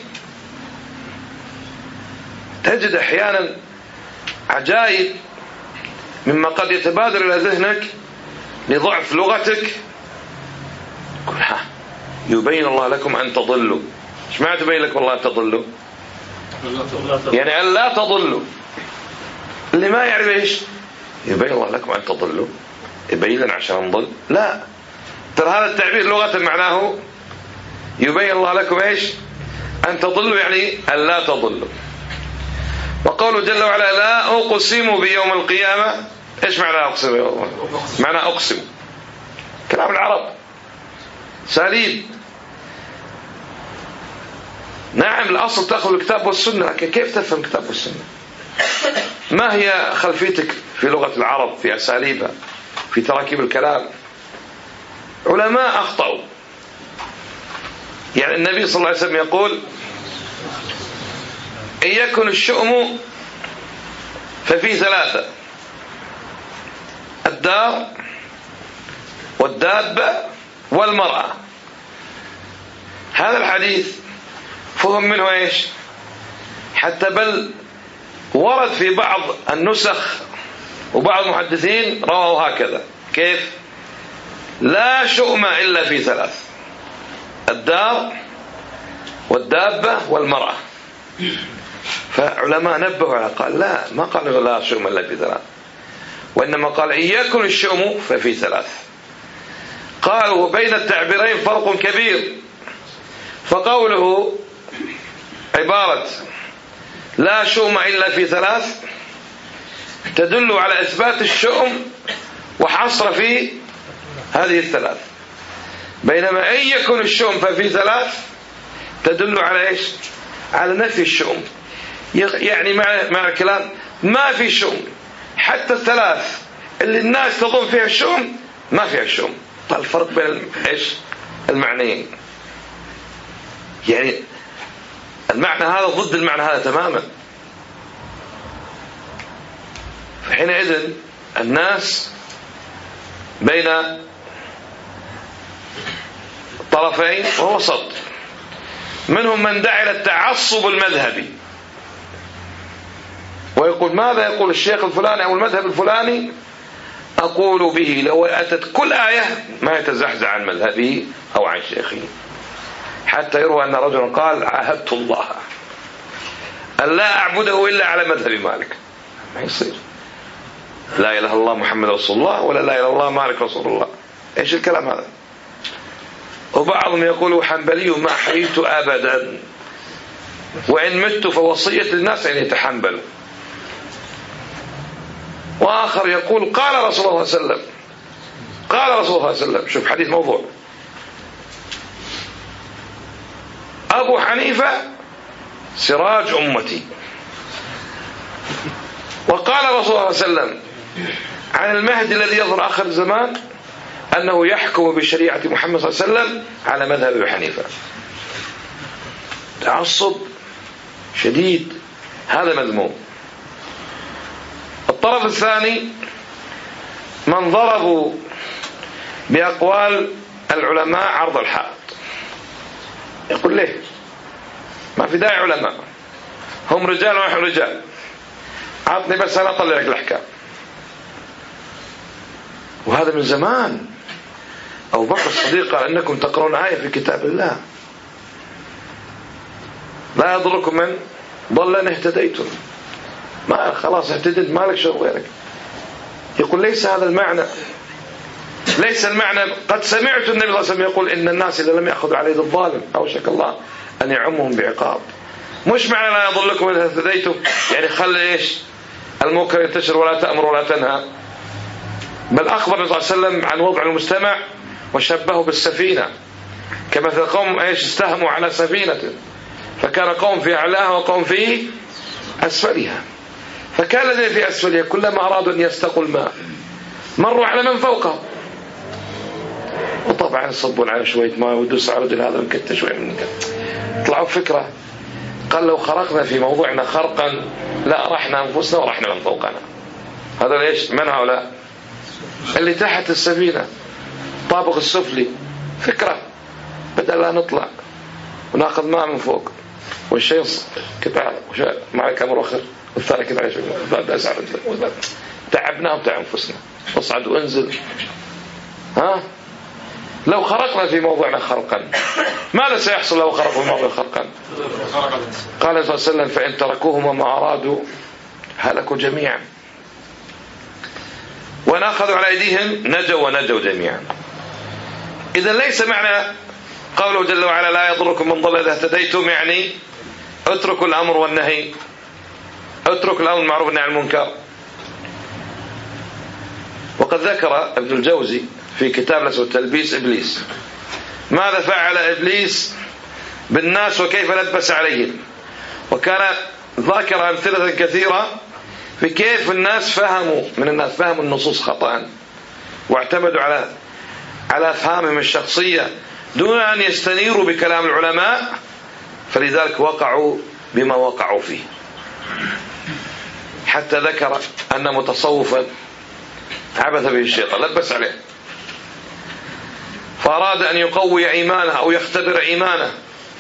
تجد أحيانا عجائب مما قد يتبادر إلى ذهنك لضعف لغتك. قل ها يبين الله لكم أن تضلوا. إيش معنى تبين لكم الله أن تضلوا؟ يعني أن لا تضلوا. اللي ما يعرف إيش يبين الله لكم أن تضلوا، يبين لنا عشان نضل؟ لا، ترى هذا التعبير لغة معناه يبين الله لكم إيش؟ أن تضلوا، يعني أن لا تضلوا. وقوله جل وعلا لا أقسم بيوم القيامة. إيش معنى أقسم بيوم القيامة؟ معنى أقسم كلام العرب سليم. نعم الأصل تأخذ الكتاب والسنة، لكن كيف تفهم الكتاب والسنة؟ ما هي خلفيتك في لغة العرب، في أساليبها، في تراكيب الكلام؟ علماء أخطأوا. يعني النبي صلى الله عليه وسلم يقول إن يكن الشؤم ففي ثلاثة: الدار والدابة والمرأة. هذا الحديث فهم منه إيش؟ حتى بل ورد في بعض النسخ وبعض المحدثين رواه هكذا. كيف؟ لا شؤم إلا في ثلاث: الدار والدابة والمرأة. فعلماء نبهوا على قال لا، ما قالوا لا شؤم إلا في ثلاث، وإنما قال إن يكن الشؤم ففي ثلاث. قالوا وبين التعبيرين فرق كبير، فقوله عبارة لا شؤم إلا في ثلاث تدل على إثبات الشؤم وحصر في هذه الثلاث، بينما إن يكن الشؤم ففي ثلاث تدل على إيش؟ على نفي الشؤم. يعني مع مع الكلام ما في شؤم، حتى الثلاث اللي الناس تظن فيها الشؤم ما فيها الشؤم. طيب الفرق بين إيش المعنيين؟ يعني المعنى هذا ضد المعنى هذا تماما. فحينئذ الناس بين طرفين ووسط، منهم من دعا إلى التعصب المذهبي ويقول ماذا يقول الشيخ الفلاني أو المذهب الفلاني أقول به، لو أتت كل آية ما يتزحزح عن مذهبه أو عن شيخه، حتى يروى أن رجلا قال عاهدت الله أن لا أعبده إلا على مذهب مالك. ما يصير لا إله إلا الله محمد رسول الله ولا لا إله إلا الله مالك رسول الله. إيش الكلام هذا؟ وبعضهم يقول حنبلي ما حييت أبدا، وإن مت فوصية للناس أن يتحنبلوا. وآخر يقول قال رسول الله صلى الله عليه وسلم، قال رسول الله صلى الله عليه وسلم. شوف حديث موضوع. أبو حنيفة سراج أمتي، وقال رسول الله صلى الله عليه وسلم عن المهدي الذي يظهر آخر الزمان أنه يحكم بشريعة محمد صلى الله عليه وسلم على مذهب أبي حنيفة. تعصب شديد، هذا مذموم. الطرف الثاني من ضربوا بأقوال العلماء عرض الحائط. يقول ليه؟ ما في داعي علماء، هم رجال ونحن رجال، عطني بس أنا أطلع لك الأحكام. وهذا من زمان. أبو بكر الصديق قال إنكم تقرؤون آية في كتاب الله لا يضركم من ضل إن اهتديتم. ما خلاص اهتديت، مالك شغل غيرك. يقول ليس هذا المعنى، ليس المعنى. قد سمعت النبي صلى الله عليه وسلم يقول إن الناس إذا لم يأخذوا على يد الظالم أوشك الله أن يعمهم بعقاب. مش معنى لا يضلكم إذا اهتديتم يعني خلي إيش المنكر ينتشر ولا تأمر ولا تنهى. بل أخبر النبي صلى الله عليه وسلم عن وضع المجتمع وشبهه بالسفينة، كمثل قوم إيش استهموا على سفينة فكان قوم في أعلاها وقوم في أسفلها، فكان الذين في أسفلها كلما أرادوا أن يستقوا الماء مروا على من فوقهم، وطبعا يصبون على شوية ماء ودوس على رجل هذا مكت شوية من كت. طلعوا فكرة قال لو خرقنا في موضوعنا خرقا لا رحنا أنفسنا ورحنا من فوقنا. هذا ليش؟ من هؤلاء؟ اللي تحت السفينة طابق السفلي. فكرة بدل لا نطلع وناخذ ماء من فوق والشيء كتع معك كامر وخر والثاني كتع شوي تعبنا وتعب أنفسنا اصعد وانزل. ها لو خرقنا في موضوعنا خرقا ماذا سيحصل لو خرقوا في موضوع خرقا؟ قال صلى الله عليه وسلم فإن تركوهم ما أرادوا هلكوا جميعا، وإن أخذوا على أيديهم نجوا ونجوا جميعا. إذا ليس معنى قوله جل وعلا لا يضركم من ضل إذا اهتديتم يعني اتركوا الأمر والنهي، اترك الأمر المعروف والنهي عن المنكر. وقد ذكر ابن الجوزي في كتاب اسمه تلبيس إبليس ماذا فعل إبليس بالناس وكيف لبس عليهم، وكان ذاكر أمثلة كثيرة في كيف الناس فهموا من الناس فهموا النصوص خطأ واعتمدوا على على أفهامهم الشخصية دون أن يستنيروا بكلام العلماء، فلذلك وقعوا بما وقعوا فيه. حتى ذكر أن متصوفا عبث به الشيطان لبس عليه فأراد أن يقوي إيمانه أو يختبر إيمانه،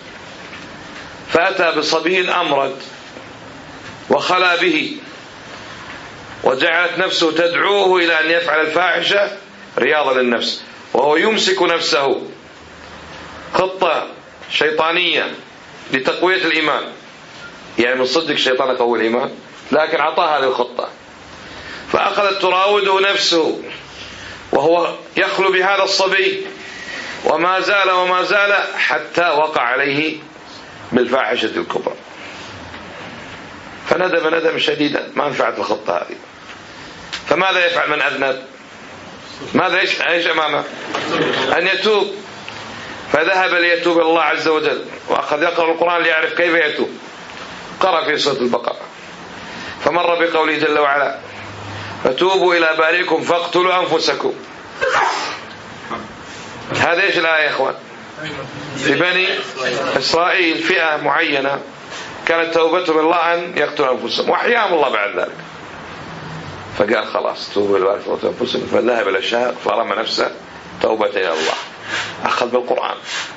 فأتى بصبي أمرد وخلا به، وجعلت نفسه تدعوه إلى أن يفعل الفاحشة رياضة للنفس، وهو يمسك نفسه. خطة شيطانية لتقوية الإيمان، يعني من صدق الشيطان يقوي الإيمان، لكن أعطاه هذه الخطة. فأخذت تراوده نفسه وهو يخلو بهذا الصبي، وما زال وما زال حتى وقع عليه بالفاحشة الكبرى، فندم ندم شديدا، ما نفعت الخطة هذه. فماذا يفعل من أذنب؟ ماذا ايش أمامه؟ أن يتوب. فذهب ليتوب إلى الله عز وجل، وأخذ يقرأ القرآن ليعرف كيف يتوب. قرأ في سورة البقرة، فمر بقوله جل وعلا: فتوبوا إلى بارئكم فاقتلوا أنفسكم. هذا ايش الآية يا إخوان؟ في بني إسرائيل فئة معينة كانت توبتهم الله أن يقتلوا أنفسهم، وأحياهم الله بعد ذلك. فقال خلاص توبوا إلى بارئكم فاقتلوا أنفسكم، فذهب إلى الشهر فرمى نفسه توبة إلى الله، أخذ بالقرآن.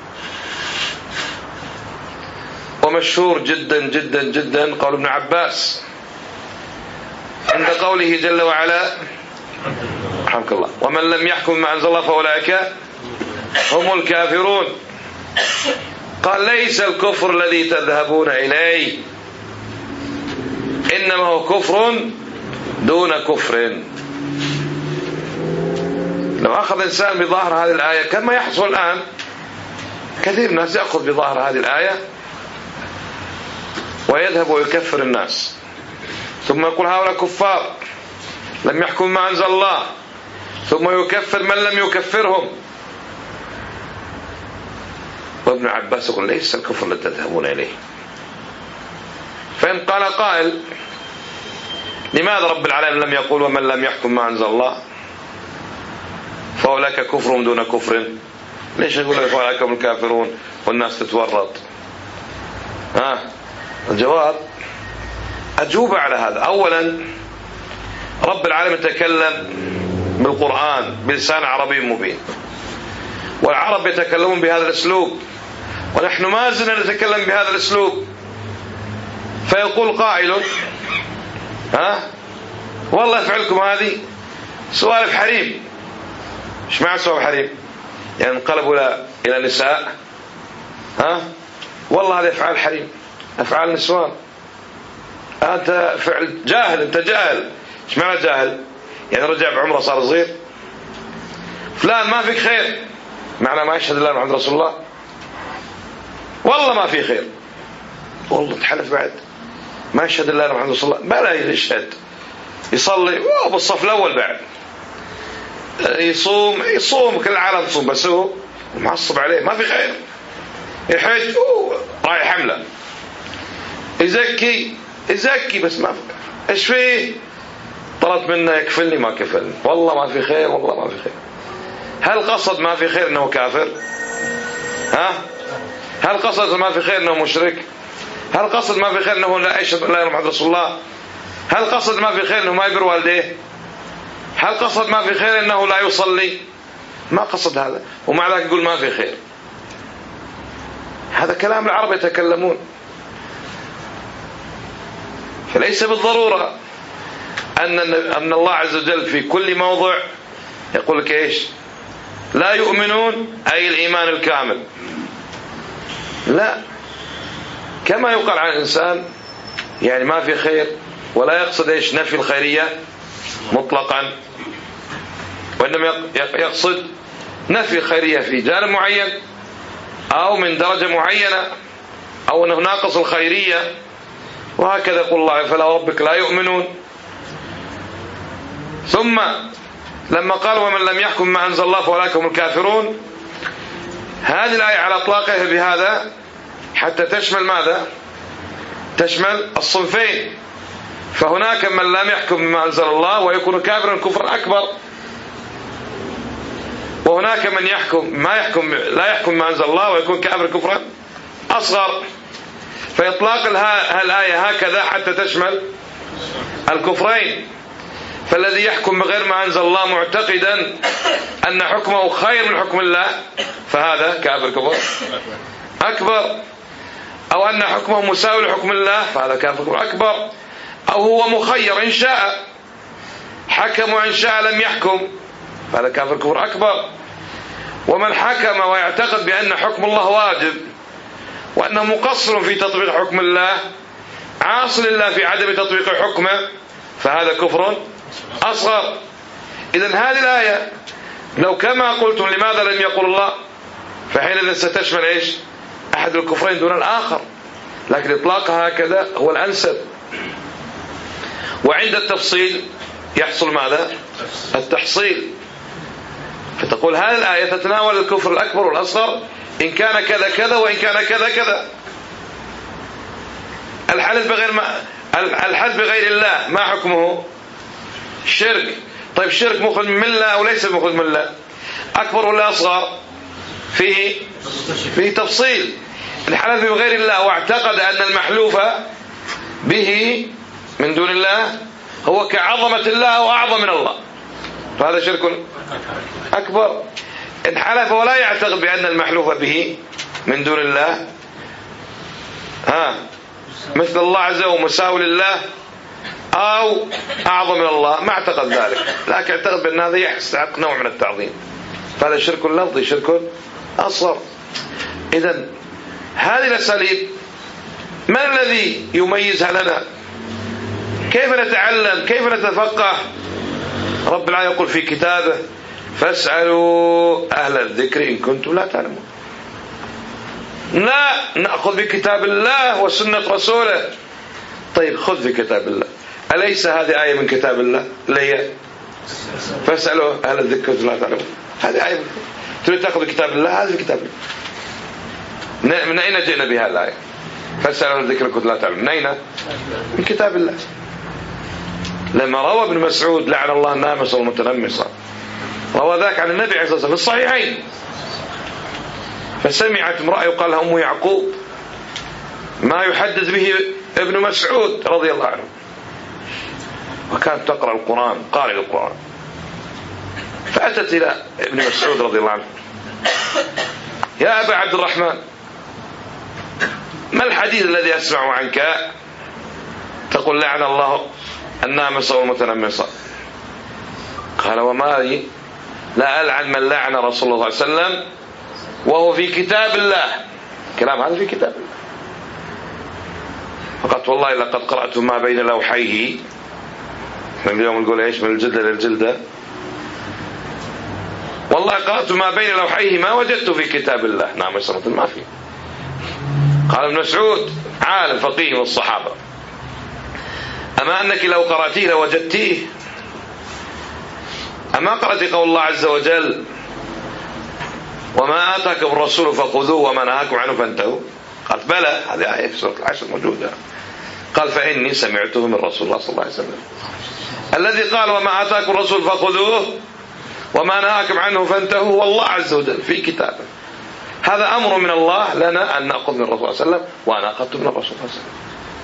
ومشهور جدا جدا جدا قول ابن عباس عند قوله جل وعلا: رحمك الله، ومن لم يحكم ما أنزل الله فأولئك هم الكافرون. قال: ليس الكفر الذي تذهبون إليه، إنما هو كفر دون كفر. لو أخذ إنسان بظاهر هذه الآية كما يحصل الآن، كثير الناس يأخذ بظاهر هذه الآية ويذهب ويكفر الناس، ثم يقول هؤلاء كفار لم يحكم ما أنزل الله، ثم يكفر من لم يكفرهم. وابن عباس يقول: ليس الكفر الذي تذهبون إليه. فإن قال قائل: لماذا رب العالمين لم يقول ومن لم يحكم ما أنزل الله فأولئك كفر دون كفر؟ ليش يقول فأولئك هم الكافرون والناس تتورط؟ ها الجواب: أجوب على هذا. أولا، رب العالمين تكلم بالقرآن بلسان عربي مبين، والعرب يتكلمون بهذا الأسلوب، ونحن ما زلنا نتكلم بهذا الأسلوب. فيقول قائل: ها والله يفعلكم هذه سوالف حريم. ايش معنى سوالف حريم؟ يعني انقلبوا الى الى نساء. ها والله هذه افعال حريم، افعال نسوان. انت فعل جاهل، انت جاهل. ايش معنى جاهل؟ يعني رجع بعمره صار صغير. فلان ما فيك خير، معنى ما يشهد الله محمد رسول الله. والله ما في خير، والله تحلف بعد ما يشهد الله محمد رسول الله. بلا يشهد، يصلي بالصف الاول، بعد يصوم يصوم كل العالم تصوم، بس هو معصب عليه ما في خير. يحج رايح حمله، يزكي يزكي بس ما في. ايش فيه؟ طلبت منه يكفلني ما كفلني، والله ما في خير، والله ما في خير. هل قصد ما في خير انه كافر؟ ها هل قصد ما في خير انه مشرك؟ هل قصد ما في خير انه لا يشهد لا محمد رسول الله؟ هل قصد ما في خير انه ما يبر والديه؟ هل قصد ما في خير انه لا يصلي؟ ما قصد هذا، ومع ذلك يقول ما في خير. هذا كلام العرب يتكلمون. فليس بالضرورة أن أن الله عز وجل في كل موضع يقول لك إيش؟ لا يؤمنون، أي الإيمان الكامل. لا، كما يقال عن الإنسان يعني ما في خير، ولا يقصد إيش؟ نفي الخيرية مطلقا، وإنما يقصد نفي الخيرية في جانب معين أو من درجة معينة، أو أنه ناقص الخيرية. وهكذا يقول الله: فلا ربك لا يؤمنون. ثم لما قال ومن لم يحكم ما أنزل الله فأولئك هم الكافرون، هذه الآية على إطلاقها بهذا حتى تشمل ماذا؟ تشمل الصنفين. فهناك من لم يحكم بما أنزل الله ويكون كافرا كفرا أكبر، وهناك من يحكم ما يحكم لا يحكم ما أنزل الله ويكون كافرا كفرا أصغر. فإطلاق الآية هكذا حتى تشمل الكفرين. فالذي يحكم بغير ما أنزل الله معتقدا أن حكمه خير من حكم الله فهذا كافر كفر أكبر، أو أن حكمه مساوي لحكم الله فهذا كافر كفر أكبر، أو هو مخير إن شاء حكم وإن شاء لم يحكم فهذا كافر كفر أكبر. ومن حكم ويعتقد بأن حكم الله واجب وأنه مقصر في تطبيق حكم الله عاص لله في عدم تطبيق حكمه فهذا كفر أصغر. إذن هذه الآية لو كما قلتم لماذا لم يقل الله فحينئذ ستشمل إيش أحد الكفرين دون الآخر، لكن إطلاقها هكذا هو الأنسب. وعند التفصيل يحصل ماذا؟ التحصيل. فتقول هذه الآية تتناول الكفر الأكبر والأصغر إن كان كذا كذا وإن كان كذا كذا. الحلف بغير ما الحلف بغير الله ما حكمه؟ شرك. طيب شرك مخرج من ملة أو ليس مخرج من ملة؟ أكبر ولا أصغر؟ فيه فيه تفصيل. الحلف بغير الله واعتقد أن المحلوف به من دون الله هو كعظمة الله أو أعظم من الله فهذا شرك أكبر. إن حلف ولا يعتقد بأن المحلوف به من دون الله ها مثل الله عز وجل مساوي لله أو أعظم من الله ما اعتقد ذلك، لكن اعتقد بأن هذا يستحق نوع من التعظيم فهذا شرك لفظي شرك أصغر. إذن هذه الأساليب ما الذي يميزها لنا؟ كيف نتعلم؟ كيف نتفقه؟ رب العالمين يقول في كتابه فاسألوا أهل الذكر إن كنتم لا تعلمون. لا نأخذ بكتاب الله وسنة رسوله. طيب خذ بكتاب الله، أليس هذه آية من كتاب الله؟ ليه فاسألوا أهل الذكر إن كنتم لا تعلمون؟ هذه آية. تريد تأخذ بكتاب الله؟ هذا كتاب الله. من أين جئنا بها الآية؟ فاسألوا أهل الذكر إن كنتم لا تعلمون. من أين؟ من كتاب الله. لما روى ابن مسعود لعن الله النامصة والمتنمصة روى ذاك عن النبي عليه الصلاة والسلام في الصحيحين، فسمعت امرأة يقال لها أم يعقوب ما يحدث به ابن مسعود رضي الله عنه، وكانت تقرأ القرآن قارئ القرآن، فأتت إلى ابن مسعود رضي الله عنه يا أبا عبد الرحمن ما الحديث الذي أسمع عنك تقول لعن الله النامصة والمتنمصة؟ قال وما لي لا ألعن من لعن رسول الله صلى الله عليه وسلم وهو في كتاب الله. كلام هذا في كتاب الله. فقط والله لقد قرأت ما بين لوحيه، من اليوم نقول ايش من الجلدة للجلدة، والله قرأت ما بين لوحيه ما وجدت في كتاب الله نامصة ما في. قال ابن مسعود عالم فقيه والصحابة أما أنك لو قرأتيه لوجدتيه؟ أما قرأت قول الله عز وجل وما آتاكم الرسول فخذوه وما نهاكم عنه فانتهوا؟ قالت بلى، هذه آية في سورة العشر موجودة. قال فإني سمعته من رسول الله صلى الله عليه وسلم الذي قال وما آتاكم الرسول فخذوه وما نهاكم عنه فانتهوا والله عز وجل في كتابه. هذا أمر من الله لنا أن نأخذ من الرسول صلى الله عليه وسلم وأنا أخذت من الرسول صلى الله عليه وسلم.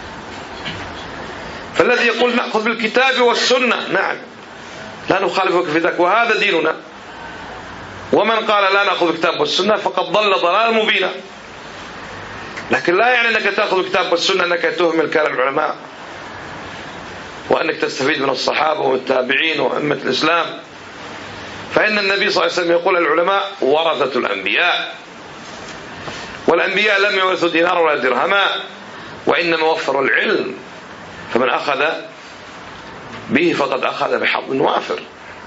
فالذي يقول نأخذ بالكتاب والسنة نعم لا نخالفك في ذلك وهذا ديننا، ومن قال لا نأخذ بالكتاب والسنة فقد ضل ضلال مبينا. لكن لا يعني أنك تأخذ بالكتاب والسنة أنك تهمل كلام العلماء وأنك تستفيد من الصحابة والتابعين وأئمة الإسلام، فإن النبي صلى الله عليه وسلم يقول العلماء ورثة الأنبياء، والأنبياء لم يورثوا دينار ولا درهما وإنما وفروا العلم، فمن أخذ به فقد أخذ بحظ وافر.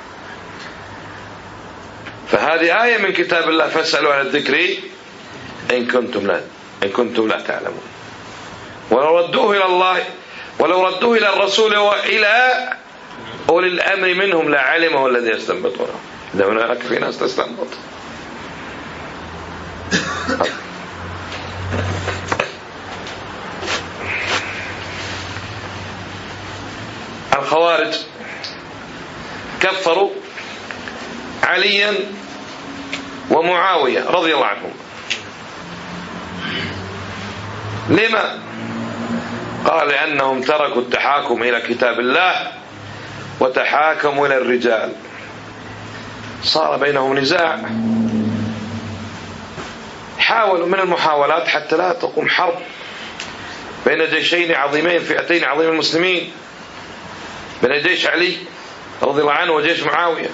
فهذه آية من كتاب الله فاسألوا أهل الذكر إن كنتم لا إن كنتم لا تعلمون. ولو ردوه إلى الله ولو ردوه إلى الرسول وإلى أولي الأمر منهم لعلمه الذي يستنبطونه. إذا هناك في ناس تستنبط. الخوارج كفروا عليا ومعاوية رضي الله عنهم. لما؟ قال لأنهم تركوا التحاكم إلى كتاب الله وتحاكموا إلى الرجال. صار بينهم نزاع، حاولوا من المحاولات حتى لا تقوم حرب بين جيشين عظيمين، فئتين عظيم المسلمين، بين جيش علي رضي الله عنه وجيش معاوية.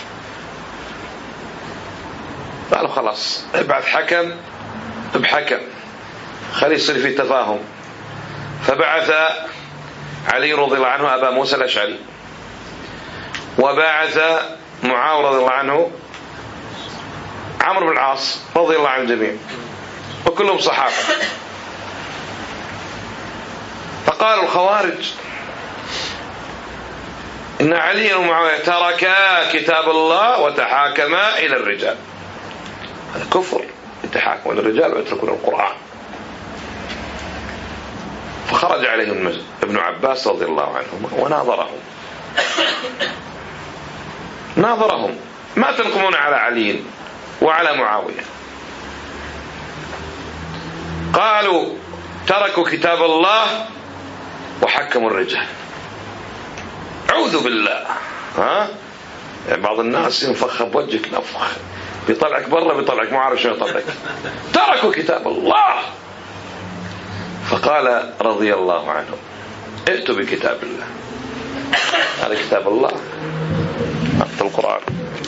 قالوا خلاص ابعث حكم بحكم، خلي يصير في تفاهم. فبعث علي رضي الله عنه أبا موسى الأشعري، وبعث معاوية رضي الله عنه عمرو بن العاص رضي الله عن الجميع، وكلهم صحابة. فقالوا الخوارج إن علي ومعاوية تركا كتاب الله وتحاكما إلى الرجال. هذا كفر، يتحاكموا إلى الرجال ويتركون القرآن. فخرج عليهم ابن عباس رضي الله عنهما وناظرهم ناظرهم ما تنقمون على علي وعلى معاوية؟ قالوا تركوا كتاب الله وحكموا الرجال. أعوذ بالله. ها يعني بعض الناس ينفخ بوجهك نفخ، بيطلعك برا بيطلعك ما عارف شو يطلعك. تركوا كتاب الله. فقال رضي الله عنه ائتوا بكتاب الله. هذا كتاب الله في القرآن.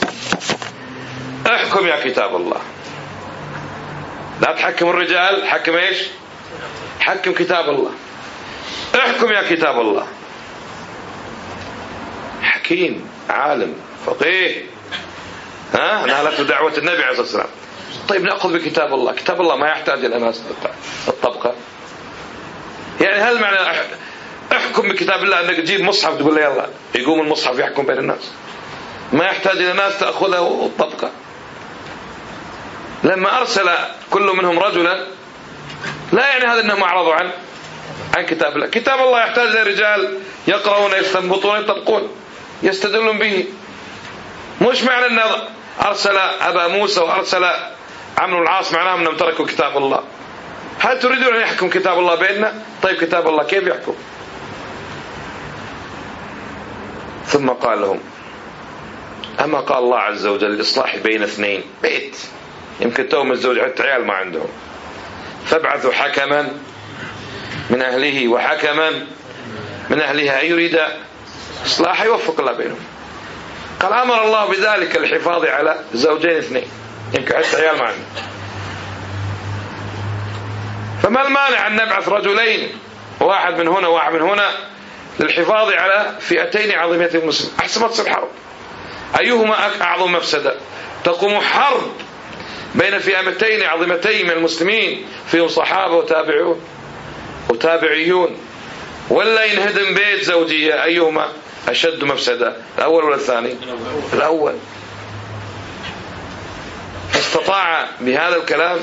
احكم يا كتاب الله، لا تحكم الرجال، حكم ايش؟ حكم كتاب الله. احكم يا كتاب الله. حكيم عالم فقيه، ها نالته دعوة النبي عليه الصلاة والسلام. طيب نأخذ بكتاب الله، كتاب الله ما يحتاج إلى ناس الطبقة. يعني هل معنى احكم بكتاب الله انك تجيب مصحف تقول له يلا يقوم المصحف يحكم بين الناس؟ ما يحتاج إلى ناس تأخذه الطبقة. لما أرسل كل منهم رجلا لا يعني هذا أنهم أعرضوا عن عن كتاب الله. كتاب الله يحتاج إلى رجال يقرؤون يستنبطون يطبقون يستدلون به. مش معنى أن أرسل أبا موسى وأرسل عمرو بن العاص معناه أنهم تركوا كتاب الله. هل تريدون أن يحكم كتاب الله بيننا؟ طيب كتاب الله كيف يحكم؟ ثم قال لهم أما قال الله عز وجل الإصلاح بين اثنين، بيت يمكن توم الزوج حتى عيال ما عندهم، فابعثوا حكما من أهله وحكما من أهلها يريد إصلاح يوفق الله بينهم. قال أمر الله بذلك الحفاظ على زوجين اثنين يمكن حتى عيال ما عندهم. فما المانع أن نبعث رجلين واحد من هنا واحد من هنا للحفاظ على فئتين عظيمتين المسلمين؟ أحسن ما تصير حرب. أيهما أعظم مفسدة؟ تقوم حرب بين فئتين عظيمتين من المسلمين فيهم صحابة وتابعون وتابعيون، ولا ينهدم بيت زوجية؟ أيهما أشد مفسدة، الأول ولا الثاني؟ الأول. فاستطاع بهذا الكلام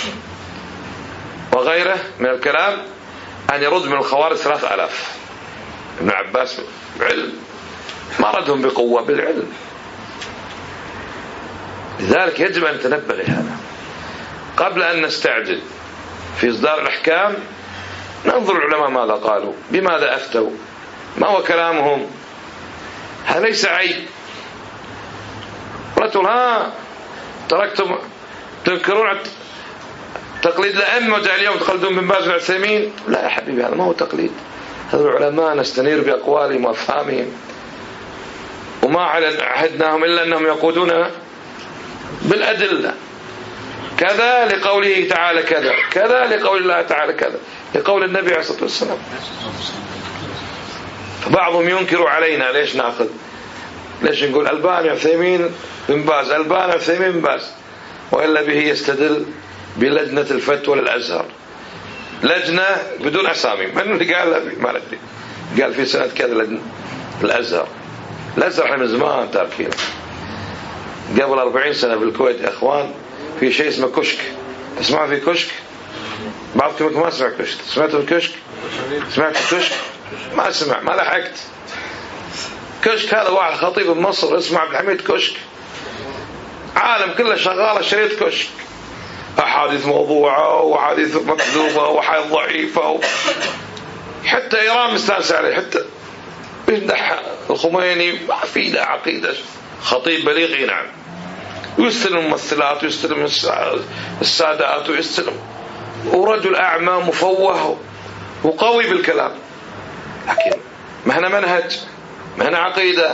وغيره من الكلام أن يرد من الخوارج ثلاث آلاف. ابن عباس بعلم ما ردهم بقوة، بالعلم. لذلك يجب أن نتنبه لهذا قبل أن نستعجل في إصدار الأحكام. ننظر العلماء ماذا قالوا، بماذا أفتوا، ما هو كلامهم. هذا ليس عيب. ولا تقول ها تركتم تنكرون تقليد الأئمة وجاء اليوم تقلدون بن باز والعثيمين. لا يا حبيبي، هذا ما هو تقليد. هذا العلماء نستنير بأقوالهم وأفهامهم، وما عهدناهم إلا أنهم يقودون بالأدلة. كذا لقوله تعالى كذا، كذا لقول الله تعالى كذا، لقول النبي عليه الصلاة والسلام. فبعضهم ينكر علينا. ليش نأخذ؟ ليش نقول ألباني عثيمين بن باز، ألباني عثيمين بن باز، وإلا به يستدل بلجنة الفتوى للأزهر، لجنة بدون أسامي. من اللي قال؟ ما ندري. قال في سنة كذا لجنة الأزهر. الأزهر احنا من زمان تاركينه. قبل أربعين سنة في الكويت يا أخوان في شيء اسمه كشك. تسمعوا في كشك؟ بعضكم ما سمع كشك. سمعتوا الكشك؟ سمعت الكشك؟ ما سمع، ما لحقت. كشك هذا واحد خطيب بمصر اسمه عبد الحميد كشك، عالم كله شغالة شريط كشك، أحاديث موضوعة وحديث مكذوبة وحديث ضعيفة و... حتى إيران مستانسة عليه، حتى ويمدح الخميني، ما في له عقيدة، خطيب بليغ نعم، ويستلم الممثلات ويستلم السادات ويستلم، ورجل أعمى مفوه وقوي بالكلام، لكن ما هنا منهج، ما هنا عقيدة،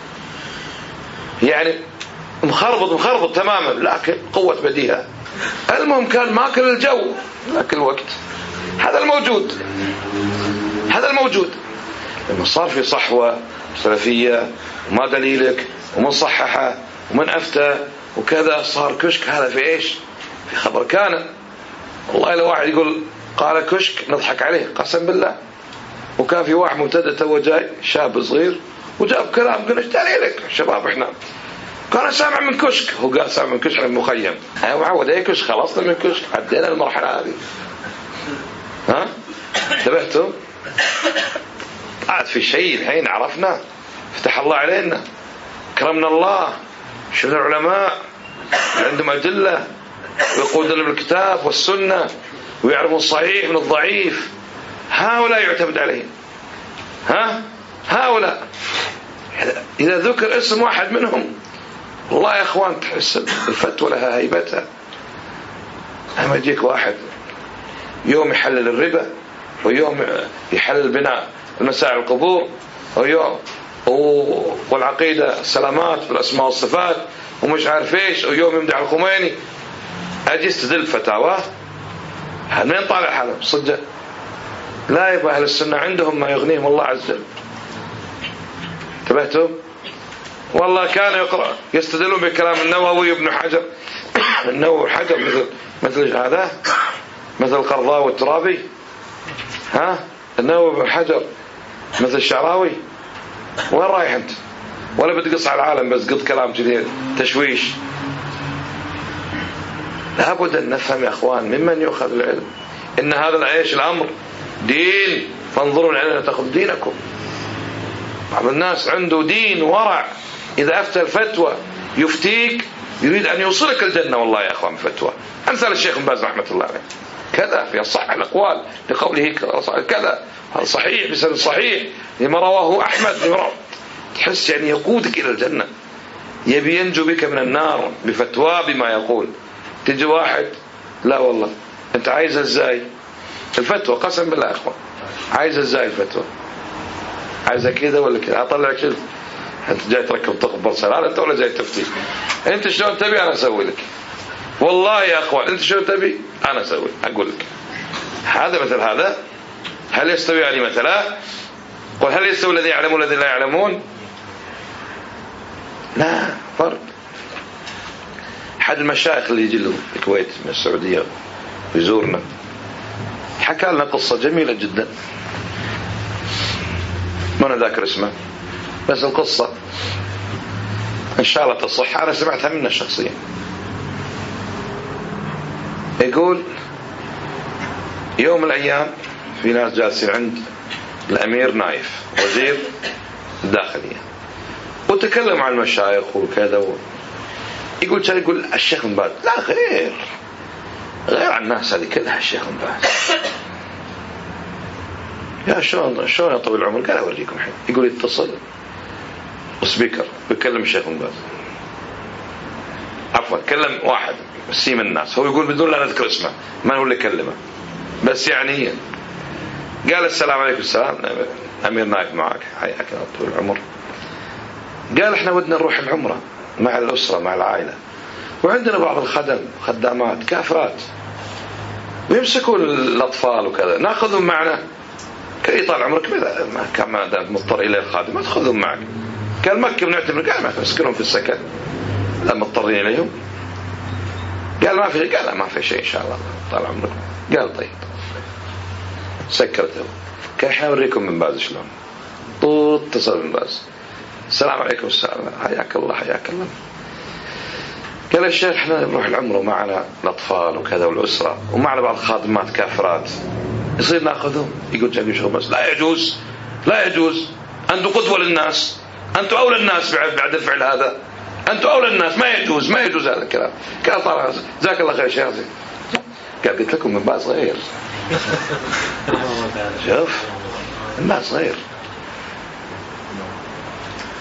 يعني مخربط مخربط تماما، لكن قوة بديهة. المهم كان ماكل الجو ذاك الوقت. هذا الموجود، هذا الموجود. لما صار في صحوة سلفية وما دليلك ومن صححه ومن أفتى وكذا، صار كشك. هذا في إيش؟ في خبر كان. والله لو واحد يقول قال كشك نضحك عليه قسم بالله. وكان في واحد مبتدئ تو جاي شاب صغير وجاب كلام، قلنا ايش دليلك شباب؟ احنا كان سامع من كشك، هو قال سامع من كشك من مخيم. ايوه معود اي كشك، خلصنا من كشك، عدينا المرحله هذه. ها انتبهتوا؟ عاد في شيء الحين عرفنا، فتح الله علينا، كرمنا الله، شفنا العلماء عندهم أدلة ويقودون بالكتاب والسنة ويعرفون الصحيح من الضعيف. هؤلاء يعتمد عليهم. ها هؤلاء إذا ذكر اسم واحد منهم والله يا أخوان تحس الفتوى لها هيبتها. أما يجيك واحد يوم يحلل الربا، ويوم يحلل بناء المساعي القبور، ويوم والعقيدة السلامات بالأسماء والصفات ومش عارف ايش، ويوم يمدح الخميني، أجي استدل فتاواه. هل مين طالع حاله صدق؟ لا يبقى أهل السنة عندهم ما يغنيهم الله عز وجل. انتبهتم؟ والله كان يقرأ يستدلون بكلام النووي وابن حجر. النووي وحجر مثل مثل هذا، مثل القرضاوي والترابي. ها النووي وابن حجر مثل الشعراوي. وين رايح انت؟ ولا بتقص على العالم بس قط كلام كذي تشويش؟ لابد أن نفهم يا أخوان ممن يؤخذ العلم إن هذا العيش الأمر دين، فانظروا لعلنا تأخذ دينكم. بعض الناس عنده دين ورع، إذا أفتى الفتوى يفتيك يريد أن يوصلك الجنة. والله يا أخوان فتوى أمثال الشيخ بن باز رحمة الله عليه كذا في الصح الأقوال لقوله كذا، هذا صحيح بسند صحيح لما رواه أحمد، تحس يعني يقودك إلى الجنة، يبي ينجو بك من النار بفتوى بما يقول. تجي واحد لا والله أنت عايز ازاي الفتوى؟ قسم بالله يا أخوان عايز ازاي الفتوى؟ عايزة كذا ولا كذا؟ أطلع كذا. أنت جاي تركب تقبل سلام أنت ولا جاي تفتي؟ أنت شلون تبي أنا أسوي لك. والله يا أخوان أنت شلون تبي أنا أسوي أقول لك. هذا مثل هذا. هل يستوي يعني مثلا؟ قل هل يستوي الذي يعلمون والذي لا يعلمون؟ لا فرق. أحد المشايخ اللي يجي له الكويت من السعودية يزورنا حكى لنا قصة جميلة جدا، ما أنا ذاكر اسمه بس القصة إن شاء الله تصح، أنا سمعتها منه شخصيا. يقول يوم من الأيام في ناس جالسين عند الأمير نايف وزير الداخلية وتكلم عن المشايخ وكذا و... يقول شيء، يقول الشيخ بن باز لا غير غير عن الناس هذه كلها الشيخ بن باز. يا شلون شلون يا طويل العمر؟ قال أوريكم الحين. يقول يتصل وسبيكر ويكلم الشيخ بن باز، عفوا كلم واحد سيم الناس، هو يقول بدون لا نذكر اسمه من هو اللي كلمه بس يعني قال السلام عليكم. السلام أمير نايف معك حياك يا طويل العمر. قال احنا ودنا نروح العمرة مع الأسرة مع العائلة، وعندنا بعض الخدم خدامات كافرات ويمسكون الأطفال وكذا، ناخذهم معنا. كي طال عمرك كذا ما كان ما مضطر إلى الخادم ما تأخذهم معك. قال مكة بنعتبر، قال ما تسكنهم في السكن لا مضطرين إليهم. قال ما في، قال ما في شيء إن شاء الله طال عمرك. قال طيب سكرته. كان احنا نوريكم من باز شلون. طوط اتصل من باز السلام عليكم. السلام حياك الله حياك الله. قال الشيخ احنا نروح العمرة ومعنا الأطفال وكذا والأسرة ومعنا بعض خادمات كافرات، يصير ناخذهم؟ يقول جاي شغل بس لا يجوز لا يجوز، أنتم قدوة للناس، أنتم أولى الناس بعد الفعل هذا، أنتم أولى الناس، ما يجوز ما يجوز هذا الكلام. قال طبعا جزاك الله خير شيخ. قال قلت لكم من باز غير. شوف الناس غير.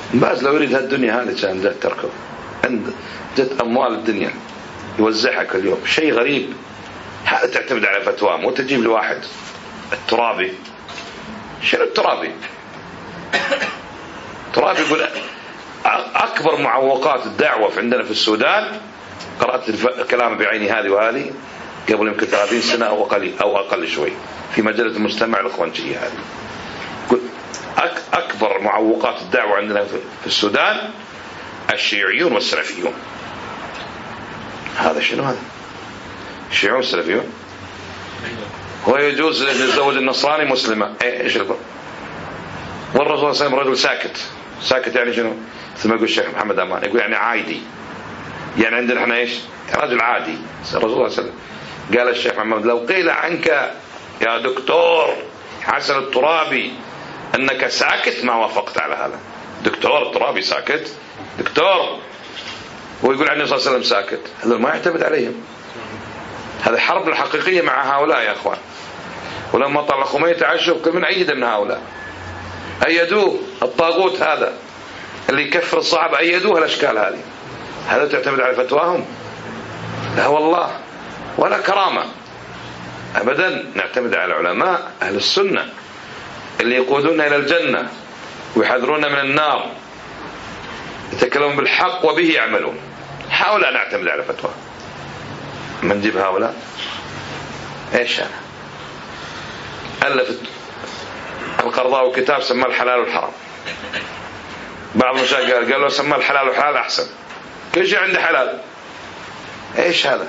باز لو يريد هالدنيا هذه كان جت تركب، عند جت أموال الدنيا يوزعها كل يوم. شيء غريب. هذا تعتمد على فتوى، مو تجيب لواحد الترابي. شنو الترابي؟ الترابي يقول أكبر معوقات الدعوة عندنا في السودان، قرأت كلامه بعيني هذه وهذه قبل يمكن ثلاثين سنة أو أقل أو أقل شوي في مجلة المستمع الإخوانجية هذه. يقول أكبر معوقات الدعوة عندنا في السودان الشيعيون والسلفيون. هذا شنو هذا؟ الشيعيون والسلفيون. هو يجوز أن يتزوج النصراني مسلمة، إيش الفرق؟ والرسول صلى الله عليه وسلم رجل ساكت. ساكت يعني شنو؟ ثم يقول الشيخ محمد أمان يقول يعني عادي، يعني عندنا احنا ايش؟ رجل عادي. الرسول صلى الله عليه وسلم قال الشيخ محمد لو قيل عنك يا دكتور حسن الترابي انك ساكت ما وافقت على هذا. دكتور الترابي ساكت؟ دكتور ويقول عني صلى الله عليه وسلم ساكت؟ هذا ما يعتمد عليهم. هذا حرب الحقيقية مع هؤلاء يا اخوان. ولما طلع خميني تعشف كل من أيد من هؤلاء، أيدوه. الطاغوت هذا اللي يكفر الصحابة أيدوه الأشكال هذه. هذا تعتمد على فتواهم؟ لا والله، ولا كرامة أبدا. نعتمد على علماء أهل السنة اللي يقودون إلى الجنة ويحذرون من النار، يتكلمون بالحق وبه يعملون. هؤلاء نعتمد على فتوى. من نجيب هؤلاء؟ إيش أنا ألف القرضاوي كتاب سماه الحلال والحرام. بعض المشايخ قال له سماه الحلال والحلال أحسن، كل شيء عنده حلال. إيش هذا؟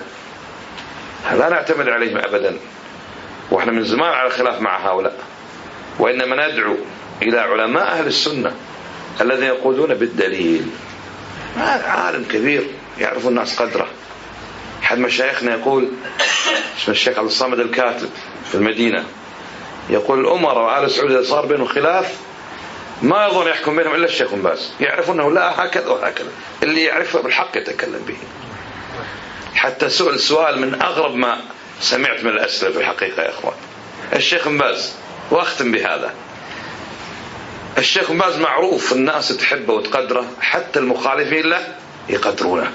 لا نعتمد عليهم أبدا. وإحنا من زمان على خلاف مع هؤلاء، وإنما ندعو إلى علماء أهل السنة الذين يقودون بالدليل. عالم كبير يعرف الناس قدره. أحد مشايخنا يقول، اسمه الشيخ عبد الصمد الكاتب في المدينة، يقول الأمراء وآل سعود إذا صار بينهم خلاف ما يظن يحكم بينهم إلا الشيخ باز. يعرف أنه لا هكذا وهكذا، اللي يعرفه بالحق يتكلم به. حتى سؤال سؤال من أغرب ما سمعت من الأسئلة في الحقيقة يا أخوان. الشيخ باز، وأختم بهذا، الشيخ باز معروف الناس تحبه وتقدره، حتى المخالفين له يقدرونه.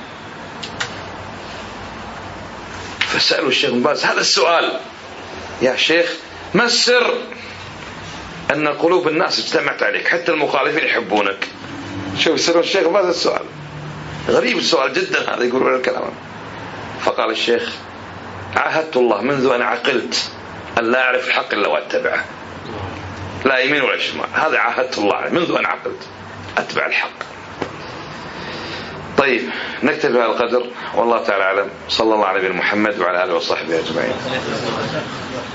فسألوا الشيخ باز هذا السؤال، يا شيخ ما السر أن قلوب الناس اجتمعت عليك حتى المخالفين يحبونك؟ شوف سر الشيخ باز السؤال غريب، السؤال جدا هذا، يقولون الكلام. فقال الشيخ عاهدت الله منذ أنا عقلت أن لا أعرف الحق إلا وأتبعه، لا يمين ولا شمال. هذا عاهدت الله منذ أنا عقلت أتبع الحق. طيب نكتفي بهذا القدر، والله تعالى أعلم. صلى الله على نبينا محمد وعلى آله وصحبه أجمعين.